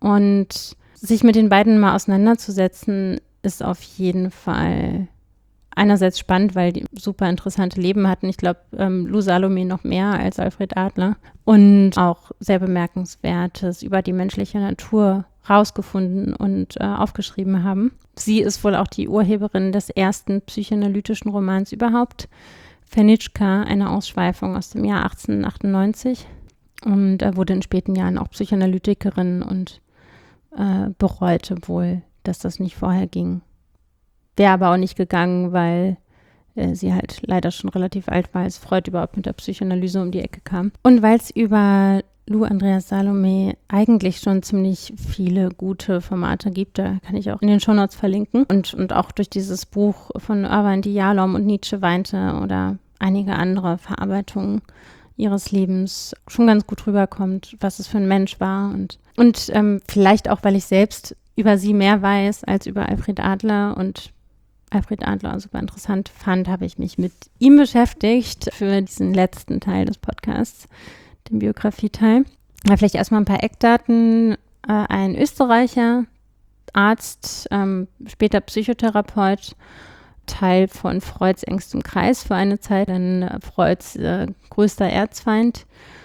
Und sich mit den beiden mal auseinanderzusetzen, ist auf jeden Fall einerseits spannend, weil die super interessante Leben hatten. Ich glaube, ähm, Lou Salome noch mehr als Alfred Adler. Und auch sehr Bemerkenswertes über die menschliche Natur rausgefunden und äh, aufgeschrieben haben. Sie ist wohl auch die Urheberin des ersten psychoanalytischen Romans überhaupt, Fenitschka, eine Ausschweifung aus dem Jahr achtzehnhundertachtundneunzig. Und er wurde in späten Jahren auch Psychoanalytikerin und äh, bereute wohl, dass das nicht vorher ging. Wäre aber auch nicht gegangen, weil äh, sie halt leider schon relativ alt war, als Freud überhaupt mit der Psychoanalyse um die Ecke kam. Und weil es über Lou Andreas Salome eigentlich schon ziemlich viele gute Formate gibt, da kann ich auch in den Shownotes verlinken. Und, und auch durch dieses Buch von Irvine D. Yalom und Nietzsche weinte oder einige andere Verarbeitungen ihres Lebens schon ganz gut rüberkommt, was es für ein Mensch war. Und, und ähm, vielleicht auch, weil ich selbst über sie mehr weiß als über Alfred Adler und Alfred Adler super interessant fand, habe ich mich mit ihm beschäftigt für diesen letzten Teil des Podcasts, den Biografieteil. Ja, vielleicht erstmal ein paar Eckdaten. Äh, ein Österreicher, Arzt, ähm, später Psychotherapeut, Teil von Freuds engstem Kreis für eine Zeit, dann äh, Freuds äh, größter Erzfeind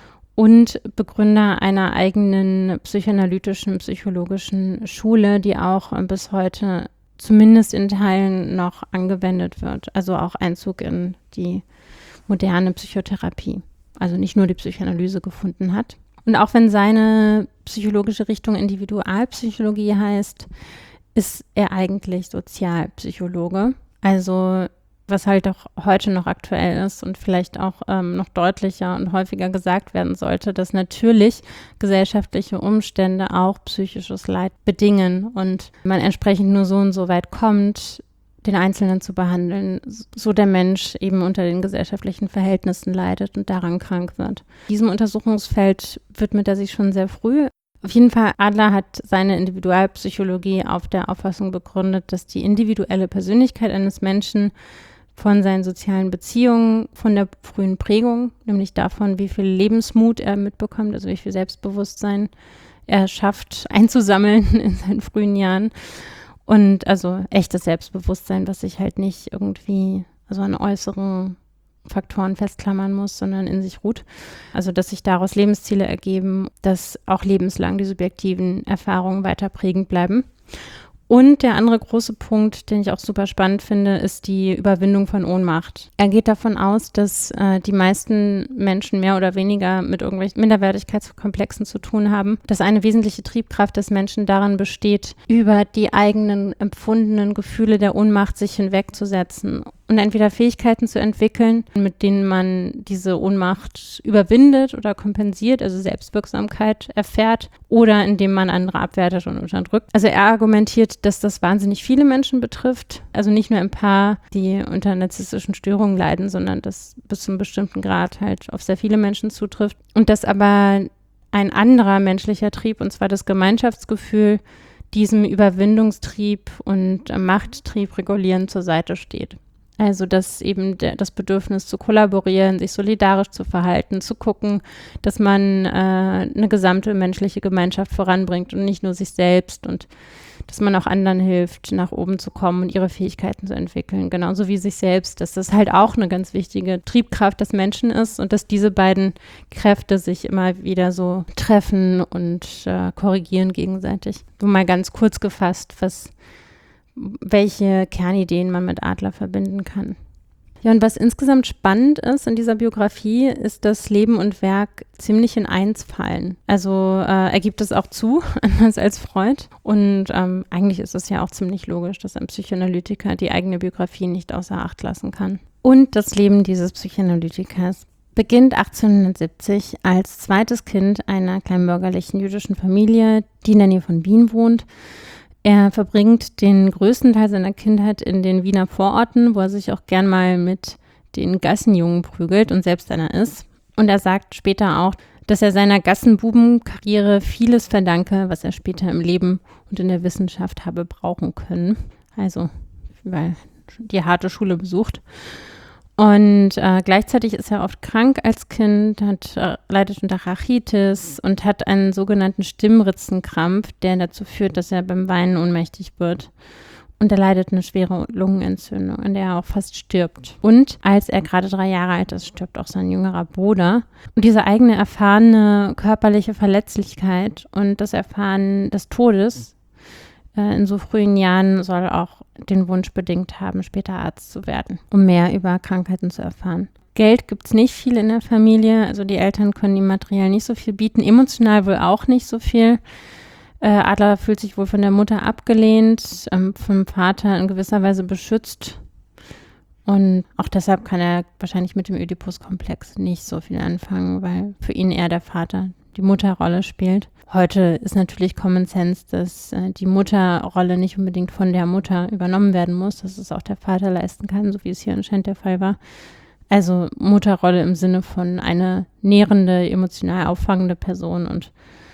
und Begründer einer eigenen psychoanalytischen, psychologischen Schule, die auch äh, bis heute zumindest in Teilen noch angewendet wird. Also auch Einzug in die moderne Psychotherapie. Also nicht nur die Psychoanalyse gefunden hat. Und auch wenn seine psychologische Richtung Individualpsychologie heißt, ist er eigentlich Sozialpsychologe. Also was halt auch heute noch aktuell ist und vielleicht auch ähm, noch deutlicher und häufiger gesagt werden sollte, dass natürlich gesellschaftliche Umstände auch psychisches Leid bedingen und man entsprechend nur so und so weit kommt, den Einzelnen zu behandeln, so der Mensch eben unter den gesellschaftlichen Verhältnissen leidet und daran krank wird. Diesem Untersuchungsfeld widmet er sich schon sehr früh. Auf jeden Fall, Adler hat seine Individualpsychologie auf der Auffassung begründet, dass die individuelle Persönlichkeit eines Menschen von seinen sozialen Beziehungen, von der frühen Prägung, nämlich davon, wie viel Lebensmut er mitbekommt, also wie viel Selbstbewusstsein er schafft einzusammeln in seinen frühen Jahren. Und also echtes Selbstbewusstsein, was sich halt nicht irgendwie also an äußeren Faktoren festklammern muss, sondern in sich ruht. Also dass sich daraus Lebensziele ergeben, dass auch lebenslang die subjektiven Erfahrungen weiter prägend bleiben. Und der andere große Punkt, den ich auch super spannend finde, ist die Überwindung von Ohnmacht. Er geht davon aus, dass äh, die meisten Menschen mehr oder weniger mit irgendwelchen Minderwertigkeitskomplexen zu tun haben, dass eine wesentliche Triebkraft des Menschen darin besteht, über die eigenen empfundenen Gefühle der Ohnmacht sich hinwegzusetzen und entweder Fähigkeiten zu entwickeln, mit denen man diese Ohnmacht überwindet oder kompensiert, also Selbstwirksamkeit erfährt, oder indem man andere abwertet und unterdrückt. Also er argumentiert, dass das wahnsinnig viele Menschen betrifft, also nicht nur ein paar, die unter narzisstischen Störungen leiden, sondern das bis zu einem bestimmten Grad halt auf sehr viele Menschen zutrifft. Und dass aber ein anderer menschlicher Trieb, und zwar das Gemeinschaftsgefühl, diesem Überwindungstrieb und Machttrieb regulierend zur Seite steht. Also dass eben der, das Bedürfnis zu kollaborieren, sich solidarisch zu verhalten, zu gucken, dass man äh, eine gesamte menschliche Gemeinschaft voranbringt und nicht nur sich selbst, und dass man auch anderen hilft, nach oben zu kommen und ihre Fähigkeiten zu entwickeln, genauso wie sich selbst, dass das halt auch eine ganz wichtige Triebkraft des Menschen ist und dass diese beiden Kräfte sich immer wieder so treffen und äh, korrigieren gegenseitig. So mal ganz kurz gefasst, was welche Kernideen man mit Adler verbinden kann. Ja, und was insgesamt spannend ist in dieser Biografie, ist, dass Leben und Werk ziemlich in eins fallen. Also äh, er gibt es auch zu, anders als Freud. Und ähm, eigentlich ist es ja auch ziemlich logisch, dass ein Psychoanalytiker die eigene Biografie nicht außer Acht lassen kann. Und das Leben dieses Psychoanalytikers beginnt achtzehnhundertsiebzig als zweites Kind einer kleinbürgerlichen jüdischen Familie, die in der Nähe von Wien wohnt. Er verbringt den größten Teil seiner Kindheit in den Wiener Vororten, wo er sich auch gern mal mit den Gassenjungen prügelt und selbst einer ist. Und er sagt später auch, dass er seiner Gassenbubenkarriere vieles verdanke, was er später im Leben und in der Wissenschaft habe brauchen können. Also, weil die harte Schule besucht. Und äh, gleichzeitig ist er oft krank als Kind, hat, äh, leidet unter Rachitis und hat einen sogenannten Stimmritzenkrampf, der dazu führt, dass er beim Weinen ohnmächtig wird. Und er leidet eine schwere Lungenentzündung, an der er auch fast stirbt. Und als er gerade drei Jahre alt ist, stirbt auch sein jüngerer Bruder. Und diese eigene erfahrene körperliche Verletzlichkeit und das Erfahren des Todes äh, in so frühen Jahren soll auch den Wunsch bedingt haben, später Arzt zu werden, um mehr über Krankheiten zu erfahren. Geld gibt es nicht viel in der Familie, also die Eltern können ihm materiell nicht so viel bieten, emotional wohl auch nicht so viel. Äh, Adler fühlt sich wohl von der Mutter abgelehnt, ähm, vom Vater in gewisser Weise beschützt und auch deshalb kann er wahrscheinlich mit dem Ödipus-Komplex nicht so viel anfangen, weil für ihn eher der Vater die Mutterrolle spielt. Heute ist natürlich Common Sense, dass äh, die Mutterrolle nicht unbedingt von der Mutter übernommen werden muss, dass es auch der Vater leisten kann, so wie es hier anscheinend der Fall war. Also Mutterrolle im Sinne von eine nährende, emotional auffangende Person und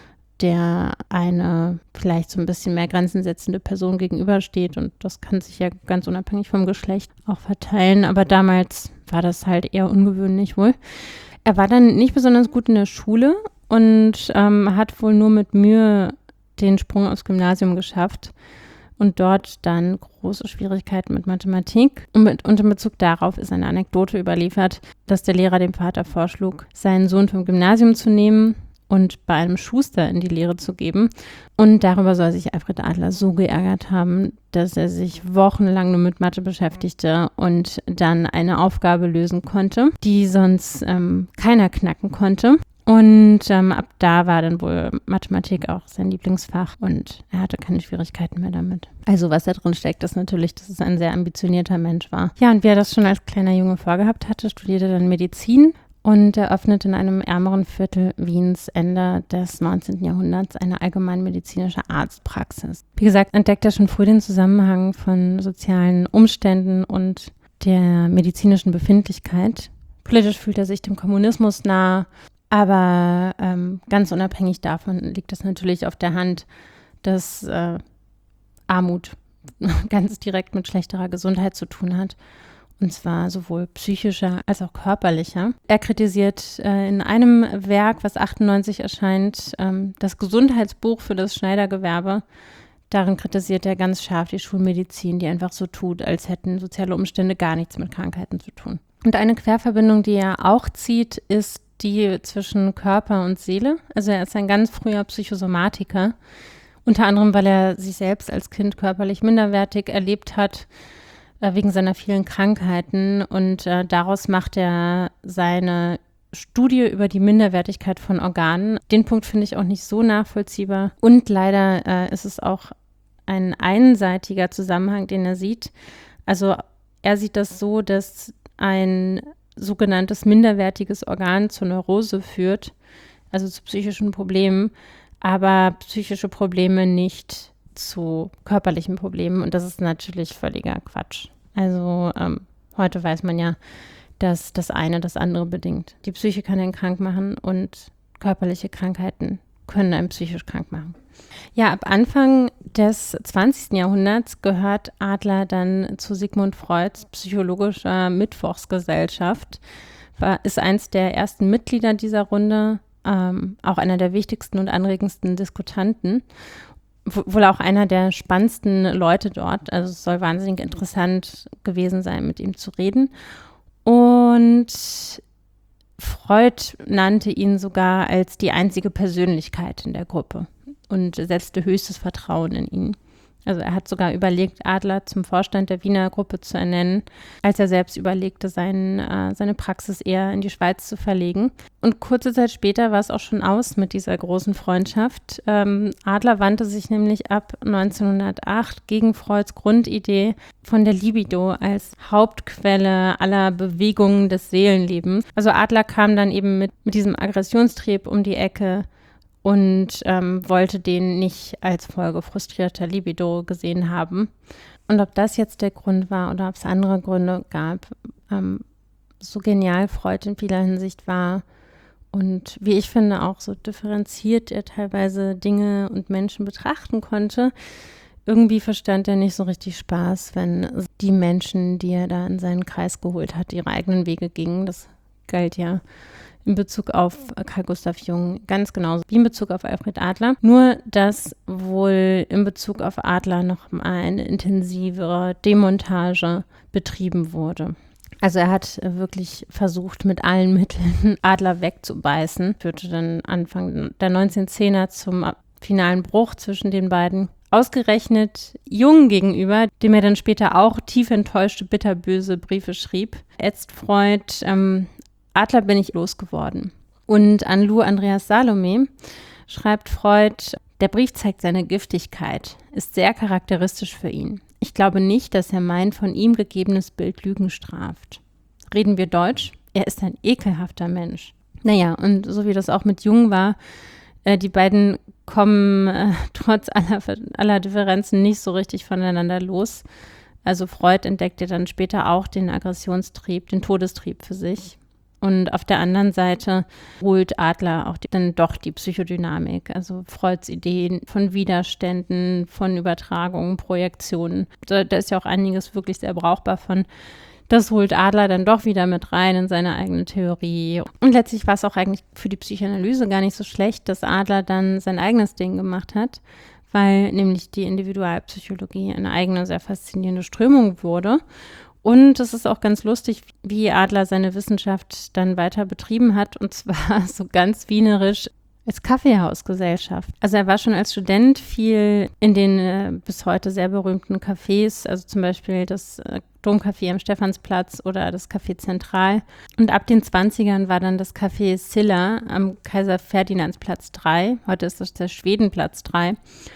der eine vielleicht so ein bisschen mehr Grenzen setzende Person gegenübersteht. Und das kann sich ja ganz unabhängig vom Geschlecht auch verteilen. Aber damals war das halt eher ungewöhnlich wohl. Er war dann nicht besonders gut in der Schule und ähm, hat wohl nur mit Mühe den Sprung aufs Gymnasium geschafft und dort dann große Schwierigkeiten mit Mathematik. Und, mit, und in Bezug darauf ist eine Anekdote überliefert, dass der Lehrer dem Vater vorschlug, seinen Sohn vom Gymnasium zu nehmen und bei einem Schuster in die Lehre zu geben. Und darüber soll sich Alfred Adler so geärgert haben, dass er sich wochenlang nur mit Mathe beschäftigte und dann eine Aufgabe lösen konnte, die sonst ähm, keiner knacken konnte. Und ähm, ab da war dann wohl Mathematik auch sein Lieblingsfach und er hatte keine Schwierigkeiten mehr damit. Also was da drin steckt, ist natürlich, dass es ein sehr ambitionierter Mensch war. Ja, und wie er das schon als kleiner Junge vorgehabt hatte, studierte dann Medizin und eröffnet in einem ärmeren Viertel Wiens Ende des neunzehnten Jahrhunderts eine allgemeinmedizinische Arztpraxis. Wie gesagt, entdeckt er schon früh den Zusammenhang von sozialen Umständen und der medizinischen Befindlichkeit. Politisch fühlt er sich dem Kommunismus nahe, aber ähm, ganz unabhängig davon liegt es natürlich auf der Hand, dass äh, Armut ganz direkt mit schlechterer Gesundheit zu tun hat. Und zwar sowohl psychischer als auch körperlicher. Er kritisiert äh, in einem Werk, was achtundneunzig erscheint, ähm, das Gesundheitsbuch für das Schneidergewerbe. Darin kritisiert er ganz scharf die Schulmedizin, die einfach so tut, als hätten soziale Umstände gar nichts mit Krankheiten zu tun. Und eine Querverbindung, die er auch zieht, ist die zwischen Körper und Seele. Also er ist ein ganz früher Psychosomatiker, unter anderem, weil er sich selbst als Kind körperlich minderwertig erlebt hat, wegen seiner vielen Krankheiten und äh, daraus macht er seine Studie über die Minderwertigkeit von Organen. Den Punkt finde ich auch nicht so nachvollziehbar und leider äh, ist es auch ein einseitiger Zusammenhang, den er sieht. Also er sieht das so, dass ein sogenanntes minderwertiges Organ zur Neurose führt, also zu psychischen Problemen, aber psychische Probleme nicht zu körperlichen Problemen und das ist natürlich völliger Quatsch. Also ähm, heute weiß man ja, dass das eine das andere bedingt. Die Psyche kann einen krank machen und körperliche Krankheiten können einen psychisch krank machen. Ja, ab Anfang des zwanzigsten Jahrhunderts gehört Adler dann zu Sigmund Freuds psychologischer Mittwochsgesellschaft, war, ist eins der ersten Mitglieder dieser Runde, ähm, auch einer der wichtigsten und anregendsten Diskutanten. Wohl auch einer der spannendsten Leute dort. Also es soll wahnsinnig interessant gewesen sein, mit ihm zu reden. Und Freud nannte ihn sogar als die einzige Persönlichkeit in der Gruppe und setzte höchstes Vertrauen in ihn. Also er hat sogar überlegt, Adler zum Vorstand der Wiener Gruppe zu ernennen, als er selbst überlegte, sein, äh, seine Praxis eher in die Schweiz zu verlegen. Und kurze Zeit später war es auch schon aus mit dieser großen Freundschaft. Ähm, Adler wandte sich nämlich ab neunzehnhundertacht gegen Freuds Grundidee von der Libido als Hauptquelle aller Bewegungen des Seelenlebens. Also Adler kam dann eben mit, mit diesem Aggressionstrieb um die Ecke und ähm, wollte den nicht als Folge frustrierter Libido gesehen haben. Und ob das jetzt der Grund war oder ob es andere Gründe gab, ähm, so genial Freud in vieler Hinsicht war und wie ich finde auch so differenziert er teilweise Dinge und Menschen betrachten konnte, irgendwie verstand er nicht so richtig Spaß, wenn die Menschen, die er da in seinen Kreis geholt hat, ihre eigenen Wege gingen. Das galt ja in Bezug auf Carl Gustav Jung ganz genauso wie in Bezug auf Alfred Adler. Nur, dass wohl in Bezug auf Adler noch eine intensivere Demontage betrieben wurde. Also er hat wirklich versucht, mit allen Mitteln Adler wegzubeißen. Führte dann Anfang der neunzehnhundertzehner zum finalen Bruch zwischen den beiden. Ausgerechnet Jung gegenüber, dem er dann später auch tief enttäuschte, bitterböse Briefe schrieb, ätzt Freud, ähm, Adler bin ich losgeworden. Und an Lou Andreas Salome schreibt Freud, der Brief zeigt seine Giftigkeit, ist sehr charakteristisch für ihn. Ich glaube nicht, dass er mein von ihm gegebenes Bild Lügen straft. Reden wir Deutsch? Er ist ein ekelhafter Mensch. Naja, und so wie das auch mit Jung war, äh, die beiden kommen äh, trotz aller, aller Differenzen nicht so richtig voneinander los. Also Freud entdeckte dann später auch den Aggressionstrieb, den Todestrieb für sich. Und auf der anderen Seite holt Adler auch die, dann doch die Psychodynamik, also Freuds Ideen von Widerständen, von Übertragungen, Projektionen. Da, da ist ja auch einiges wirklich sehr brauchbar von. Das holt Adler dann doch wieder mit rein in seine eigene Theorie. Und letztlich war es auch eigentlich für die Psychoanalyse gar nicht so schlecht, dass Adler dann sein eigenes Ding gemacht hat, weil nämlich die Individualpsychologie eine eigene, sehr faszinierende Strömung wurde. Und es ist auch ganz lustig, wie Adler seine Wissenschaft dann weiter betrieben hat, und zwar so ganz wienerisch als Kaffeehausgesellschaft. Also er war schon als Student viel in den äh, bis heute sehr berühmten Cafés, also zum Beispiel das äh, Domcafé am Stephansplatz oder das Café Zentral. Und ab den zwanzigern war dann das Café Silla am Kaiser-Ferdinands-Platz drei, heute ist das der Schwedenplatz drei,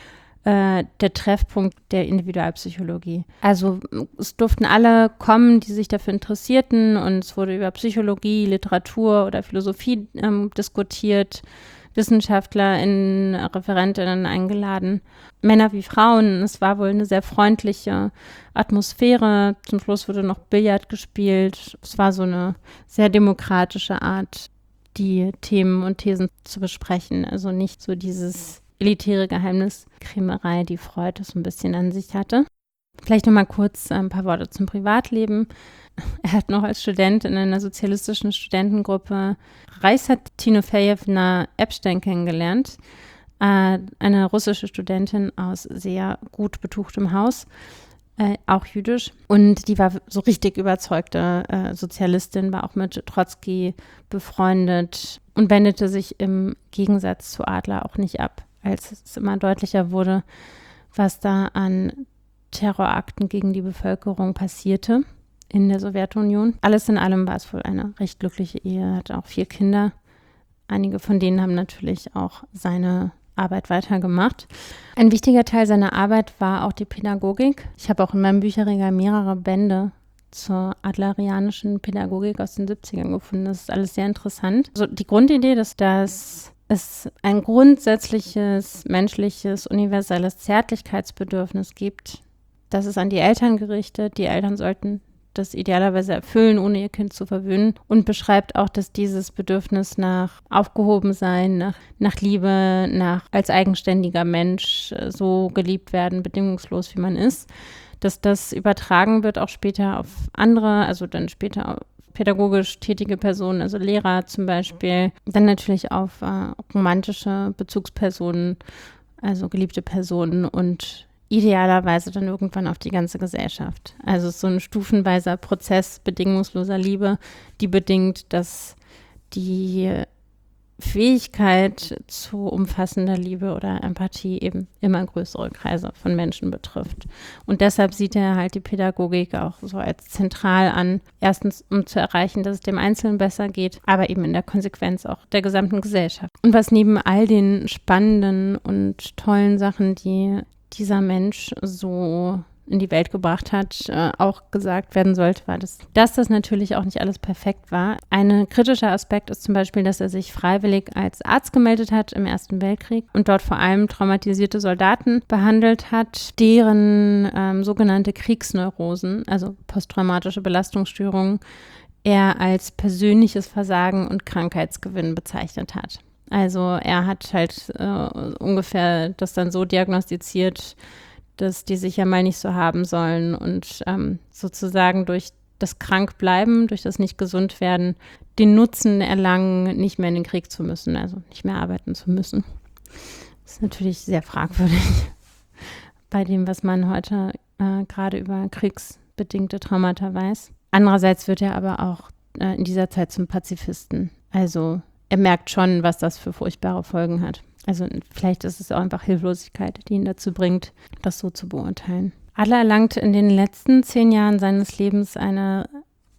äh, der Treffpunkt der Individualpsychologie. Also es durften alle kommen, die sich dafür interessierten, und es wurde über Psychologie, Literatur oder Philosophie ähm, diskutiert, Wissenschaftler, in Referentinnen eingeladen, Männer wie Frauen. Es war wohl eine sehr freundliche Atmosphäre. Zum Schluss wurde noch Billard gespielt. Es war so eine sehr demokratische Art, die Themen und Thesen zu besprechen. Also nicht so dieses elitäre Geheimniskrämerei, die Freud so ein bisschen an sich hatte. Vielleicht noch mal kurz ein paar Worte zum Privatleben. Er hat noch als Student in einer sozialistischen Studentengruppe Raisat Timofejewna Epstein kennengelernt, äh, eine russische Studentin aus sehr gut betuchtem Haus, äh, auch jüdisch. Und die war so richtig überzeugte äh, Sozialistin, war auch mit Trotzki befreundet und wendete sich im Gegensatz zu Adler auch nicht ab, als es immer deutlicher wurde, was da an Terrorakten gegen die Bevölkerung passierte in der Sowjetunion. Alles in allem war es wohl eine recht glückliche Ehe, er hatte auch vier Kinder. Einige von denen haben natürlich auch seine Arbeit weitergemacht. Ein wichtiger Teil seiner Arbeit war auch die Pädagogik. Ich habe auch in meinem Bücherregal mehrere Bände zur adlerianischen Pädagogik aus den siebzigern gefunden. Das ist alles sehr interessant. Also die Grundidee, dass das es ein grundsätzliches, menschliches, universelles Zärtlichkeitsbedürfnis gibt, das ist an die Eltern gerichtet. Die Eltern sollten das idealerweise erfüllen, ohne ihr Kind zu verwöhnen, und beschreibt auch, dass dieses Bedürfnis nach Aufgehobensein, nach, nach Liebe, nach als eigenständiger Mensch so geliebt werden, bedingungslos wie man ist, dass das übertragen wird auch später auf andere, also dann später auf pädagogisch tätige Personen, also Lehrer zum Beispiel, dann natürlich auf äh, romantische Bezugspersonen, also geliebte Personen, und idealerweise dann irgendwann auf die ganze Gesellschaft. Also so ein stufenweiser Prozess bedingungsloser Liebe, die bedingt, dass die Fähigkeit zu umfassender Liebe oder Empathie eben immer größere Kreise von Menschen betrifft. Und deshalb sieht er halt die Pädagogik auch so als zentral an. Erstens, um zu erreichen, dass es dem Einzelnen besser geht, aber eben in der Konsequenz auch der gesamten Gesellschaft. Und was neben all den spannenden und tollen Sachen, die dieser Mensch so in die Welt gebracht hat, äh, auch gesagt werden sollte, war, dass, dass das natürlich auch nicht alles perfekt war. Ein kritischer Aspekt ist zum Beispiel, dass er sich freiwillig als Arzt gemeldet hat im Ersten Weltkrieg und dort vor allem traumatisierte Soldaten behandelt hat, deren ähm, sogenannte Kriegsneurosen, also posttraumatische Belastungsstörungen, er als persönliches Versagen und Krankheitsgewinn bezeichnet hat. Also er hat halt äh, ungefähr das dann so diagnostiziert, dass die sich ja mal nicht so haben sollen und ähm, sozusagen durch das Krankbleiben, durch das Nicht-Gesund-Werden, den Nutzen erlangen, nicht mehr in den Krieg zu müssen, also nicht mehr arbeiten zu müssen. Das ist natürlich sehr fragwürdig bei dem, was man heute äh, gerade über kriegsbedingte Traumata weiß. Andererseits wird er aber auch äh, in dieser Zeit zum Pazifisten. Also er merkt schon, was das für furchtbare Folgen hat. Also vielleicht ist es auch einfach Hilflosigkeit, die ihn dazu bringt, das so zu beurteilen. Adler erlangt in den letzten zehn Jahren seines Lebens eine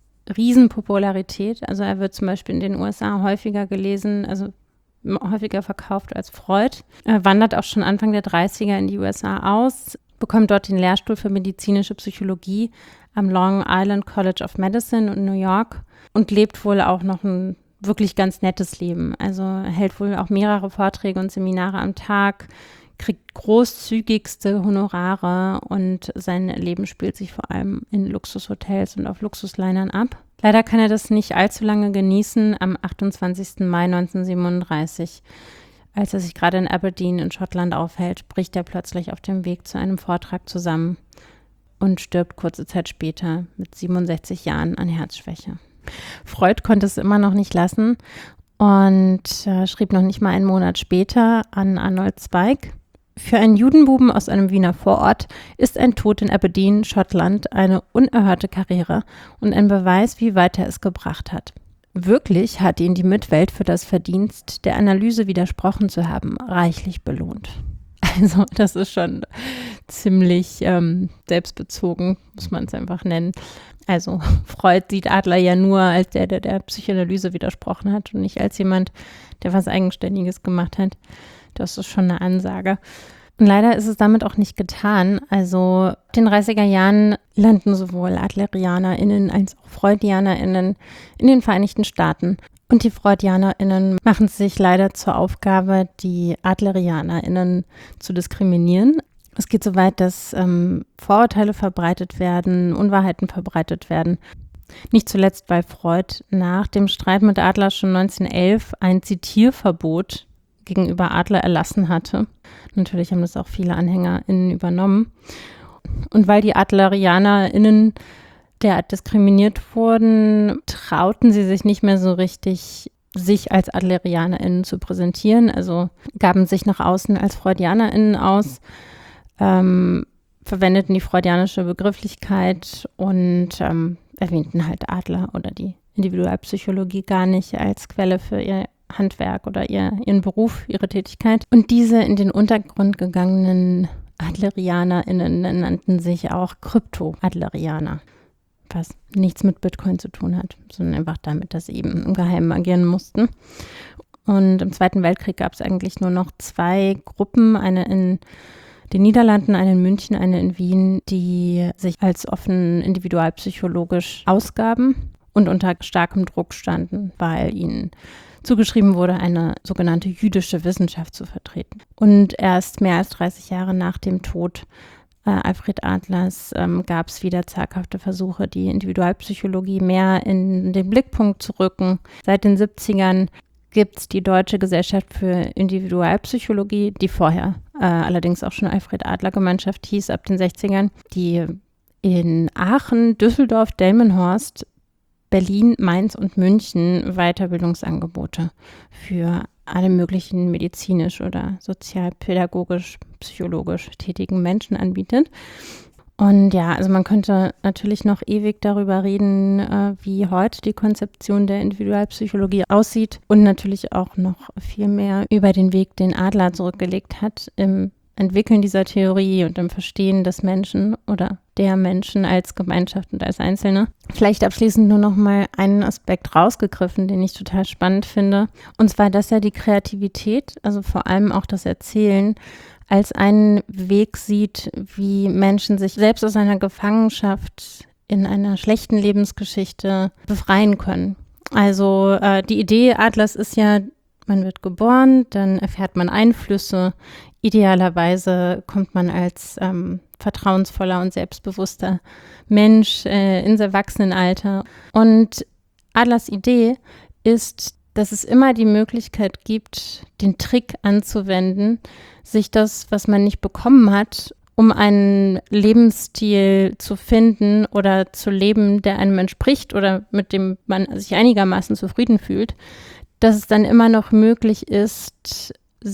Riesenpopularität. Also er wird zum Beispiel in den U S A häufiger gelesen, also häufiger verkauft als Freud. Er wandert auch schon Anfang der dreißiger in die U S A aus, bekommt dort den Lehrstuhl für medizinische Psychologie am Long Island College of Medicine in New York und lebt wohl auch noch ein wirklich ganz nettes Leben. Also er hält wohl auch mehrere Vorträge und Seminare am Tag, kriegt großzügigste Honorare und sein Leben spielt sich vor allem in Luxushotels und auf Luxuslinern ab. Leider kann er das nicht allzu lange genießen. Am achtundzwanzigsten Mai neunzehnhundertsiebenunddreißig, als er sich gerade in Aberdeen in Schottland aufhält, bricht er plötzlich auf dem Weg zu einem Vortrag zusammen und stirbt kurze Zeit später mit siebenundsechzig Jahren an Herzschwäche. Freud konnte es immer noch nicht lassen und äh, schrieb noch nicht mal einen Monat später an Arnold Zweig: Für einen Judenbuben aus einem Wiener Vorort ist ein Tod in Aberdeen, Schottland, eine unerhörte Karriere und ein Beweis, wie weit er es gebracht hat. Wirklich hat ihn die Mitwelt für das Verdienst der Analyse widersprochen zu haben reichlich belohnt. Also das ist schon ziemlich ähm, selbstbezogen, muss man es einfach nennen. Also Freud sieht Adler ja nur als der, der der Psychoanalyse widersprochen hat und nicht als jemand, der was Eigenständiges gemacht hat. Das ist schon eine Ansage. Und leider ist es damit auch nicht getan. Also in den dreißiger Jahren landen sowohl AdlerianerInnen als auch FreudianerInnen in den Vereinigten Staaten. Und die FreudianerInnen machen es sich leider zur Aufgabe, die AdlerianerInnen zu diskriminieren. Es geht so weit, dass ähm, Vorurteile verbreitet werden, Unwahrheiten verbreitet werden. Nicht zuletzt, weil Freud nach dem Streit mit Adler schon neunzehnhundertelf ein Zitierverbot gegenüber Adler erlassen hatte. Natürlich haben das auch viele AnhängerInnen übernommen. Und weil die AdlerianerInnen derart diskriminiert wurden, trauten sie sich nicht mehr so richtig, sich als AdlerianerInnen zu präsentieren. Also gaben sich nach außen als FreudianerInnen aus, ähm, verwendeten die freudianische Begrifflichkeit und ähm, erwähnten halt Adler oder die Individualpsychologie gar nicht als Quelle für ihr Handwerk oder ihr, ihren Beruf, ihre Tätigkeit. Und diese in den Untergrund gegangenen AdlerianerInnen nannten sich auch Krypto-Adlerianer, was nichts mit Bitcoin zu tun hat, sondern einfach damit, dass sie eben im Geheimen agieren mussten. Und im Zweiten Weltkrieg gab es eigentlich nur noch zwei Gruppen, eine in den Niederlanden, eine in München, eine in Wien, die sich als offen individualpsychologisch ausgaben und unter starkem Druck standen, weil ihnen zugeschrieben wurde, eine sogenannte jüdische Wissenschaft zu vertreten. Und erst mehr als dreißig Jahre nach dem Tod äh, Alfred Adlers ähm, gab es wieder zaghafte Versuche, die Individualpsychologie mehr in den Blickpunkt zu rücken. Seit den siebzigern gibt es die Deutsche Gesellschaft für Individualpsychologie, die vorher äh, allerdings auch schon Alfred Adler Gemeinschaft hieß, ab den sechzigern, die in Aachen, Düsseldorf, Delmenhorst, Berlin, Mainz und München Weiterbildungsangebote für alle möglichen medizinisch oder sozialpädagogisch, psychologisch tätigen Menschen anbietet. Und ja, also man könnte natürlich noch ewig darüber reden, äh, wie heute die Konzeption der Individualpsychologie aussieht und natürlich auch noch viel mehr über den Weg, den Adler zurückgelegt hat im Entwickeln dieser Theorie und im Verstehen des Menschen oder der Menschen als Gemeinschaft und als Einzelne. Vielleicht abschließend nur noch mal einen Aspekt rausgegriffen, den ich total spannend finde. Und zwar, dass er die Kreativität, also vor allem auch das Erzählen, als einen Weg sieht, wie Menschen sich selbst aus einer Gefangenschaft in einer schlechten Lebensgeschichte befreien können. Also äh, die Idee Adlers ist ja, man wird geboren, dann erfährt man Einflüsse. Idealerweise kommt man als ähm, vertrauensvoller und selbstbewusster Mensch äh, ins Erwachsenenalter. Und Adlers Idee ist, dass es immer die Möglichkeit gibt, den Trick anzuwenden, sich das, was man nicht bekommen hat, um einen Lebensstil zu finden oder zu leben, der einem entspricht oder mit dem man sich einigermaßen zufrieden fühlt, dass es dann immer noch möglich ist,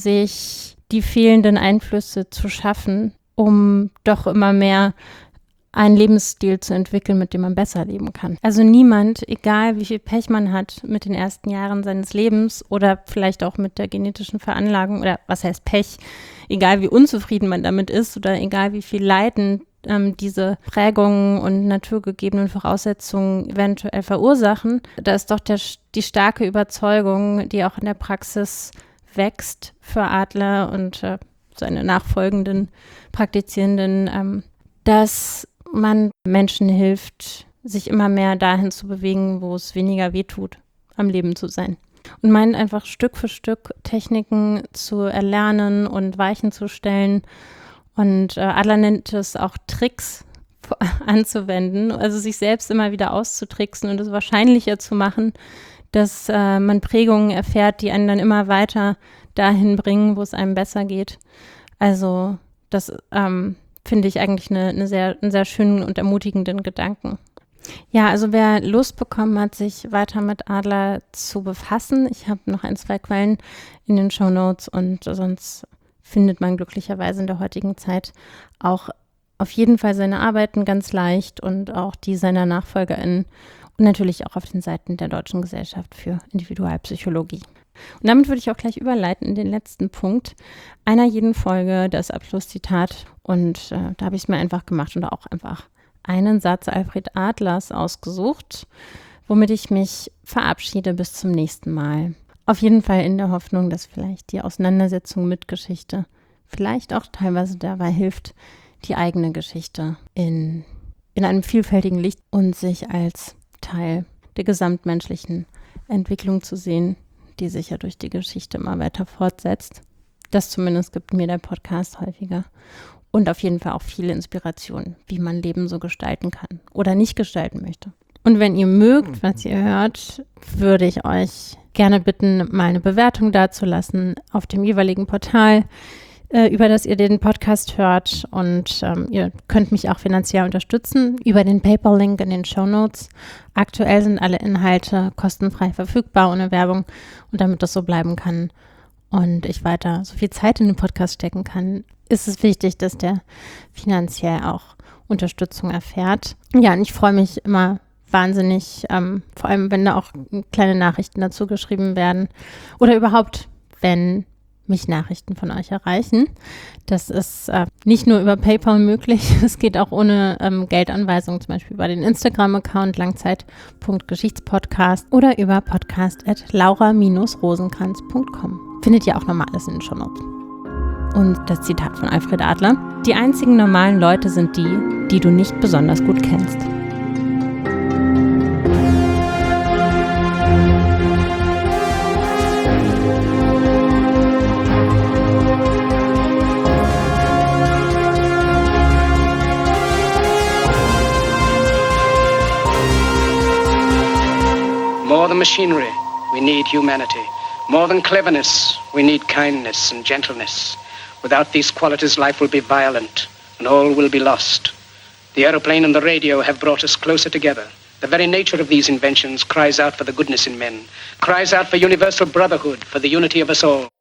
sich die fehlenden Einflüsse zu schaffen, um doch immer mehr einen Lebensstil zu entwickeln, mit dem man besser leben kann. Also niemand, egal wie viel Pech man hat mit den ersten Jahren seines Lebens oder vielleicht auch mit der genetischen Veranlagung oder was heißt Pech, egal wie unzufrieden man damit ist oder egal wie viel Leiden ähm, diese Prägungen und naturgegebenen Voraussetzungen eventuell verursachen, da ist doch der, die starke Überzeugung, die auch in der Praxis wächst für Adler und äh, seine nachfolgenden Praktizierenden, ähm, dass man Menschen hilft, sich immer mehr dahin zu bewegen, wo es weniger wehtut, am Leben zu sein. Und meint einfach Stück für Stück Techniken zu erlernen und Weichen zu stellen. Und äh, Adler nennt es auch Tricks anzuwenden, also sich selbst immer wieder auszutricksen und es wahrscheinlicher zu machen, dass äh, man Prägungen erfährt, die einen dann immer weiter dahin bringen, wo es einem besser geht. Also das ähm, finde ich eigentlich eine, eine sehr, einen sehr schönen und ermutigenden Gedanken. Ja, also wer Lust bekommen hat, sich weiter mit Adler zu befassen, ich habe noch ein, zwei Quellen in den Shownotes und sonst findet man glücklicherweise in der heutigen Zeit auch auf jeden Fall seine Arbeiten ganz leicht und auch die seiner NachfolgerInnen und natürlich auch auf den Seiten der Deutschen Gesellschaft für Individualpsychologie. Und damit würde ich auch gleich überleiten in den letzten Punkt einer jeden Folge, das Abschlusszitat. Und äh, da habe ich es mir einfach gemacht und auch einfach einen Satz Alfred Adlers ausgesucht, womit ich mich verabschiede bis zum nächsten Mal. Auf jeden Fall in der Hoffnung, dass vielleicht die Auseinandersetzung mit Geschichte vielleicht auch teilweise dabei hilft, die eigene Geschichte in, in einem vielfältigen Licht und sich als Teil der gesamtmenschlichen Entwicklung zu sehen, die sich ja durch die Geschichte immer weiter fortsetzt. Das zumindest gibt mir der Podcast häufiger. Und auf jeden Fall auch viele Inspirationen, wie man Leben so gestalten kann oder nicht gestalten möchte. Und wenn ihr mögt, was ihr hört, würde ich euch gerne bitten, mal eine Bewertung dazulassen auf dem jeweiligen Portal, äh, über das ihr den Podcast hört. Und ähm, ihr könnt mich auch finanziell unterstützen über den PayPal-Link in den Shownotes. Aktuell sind alle Inhalte kostenfrei verfügbar, ohne Werbung. Und damit das so bleiben kann und ich weiter so viel Zeit in den Podcast stecken kann, ist es wichtig, dass der finanziell auch Unterstützung erfährt. Ja, und ich freue mich immer wahnsinnig, ähm, vor allem wenn da auch kleine Nachrichten dazu geschrieben werden oder überhaupt, wenn mich Nachrichten von euch erreichen. Das ist äh, nicht nur über PayPal möglich, es geht auch ohne ähm, Geldanweisung, zum Beispiel über den Instagram-Account langzeit.geschichtspodcast oder über podcast at laura rosenkranz punkt com. Findet ihr auch nochmal alles in den Shownotes. Und das Zitat von Alfred Adler: Die einzigen normalen Leute sind die, die du nicht besonders gut kennst. More than machinery, we need humanity. More than cleverness, we need kindness and gentleness. Without these qualities, life will be violent and all will be lost. The aeroplane and the radio have brought us closer together. The very nature of these inventions cries out for the goodness in men, cries out for universal brotherhood, for the unity of us all.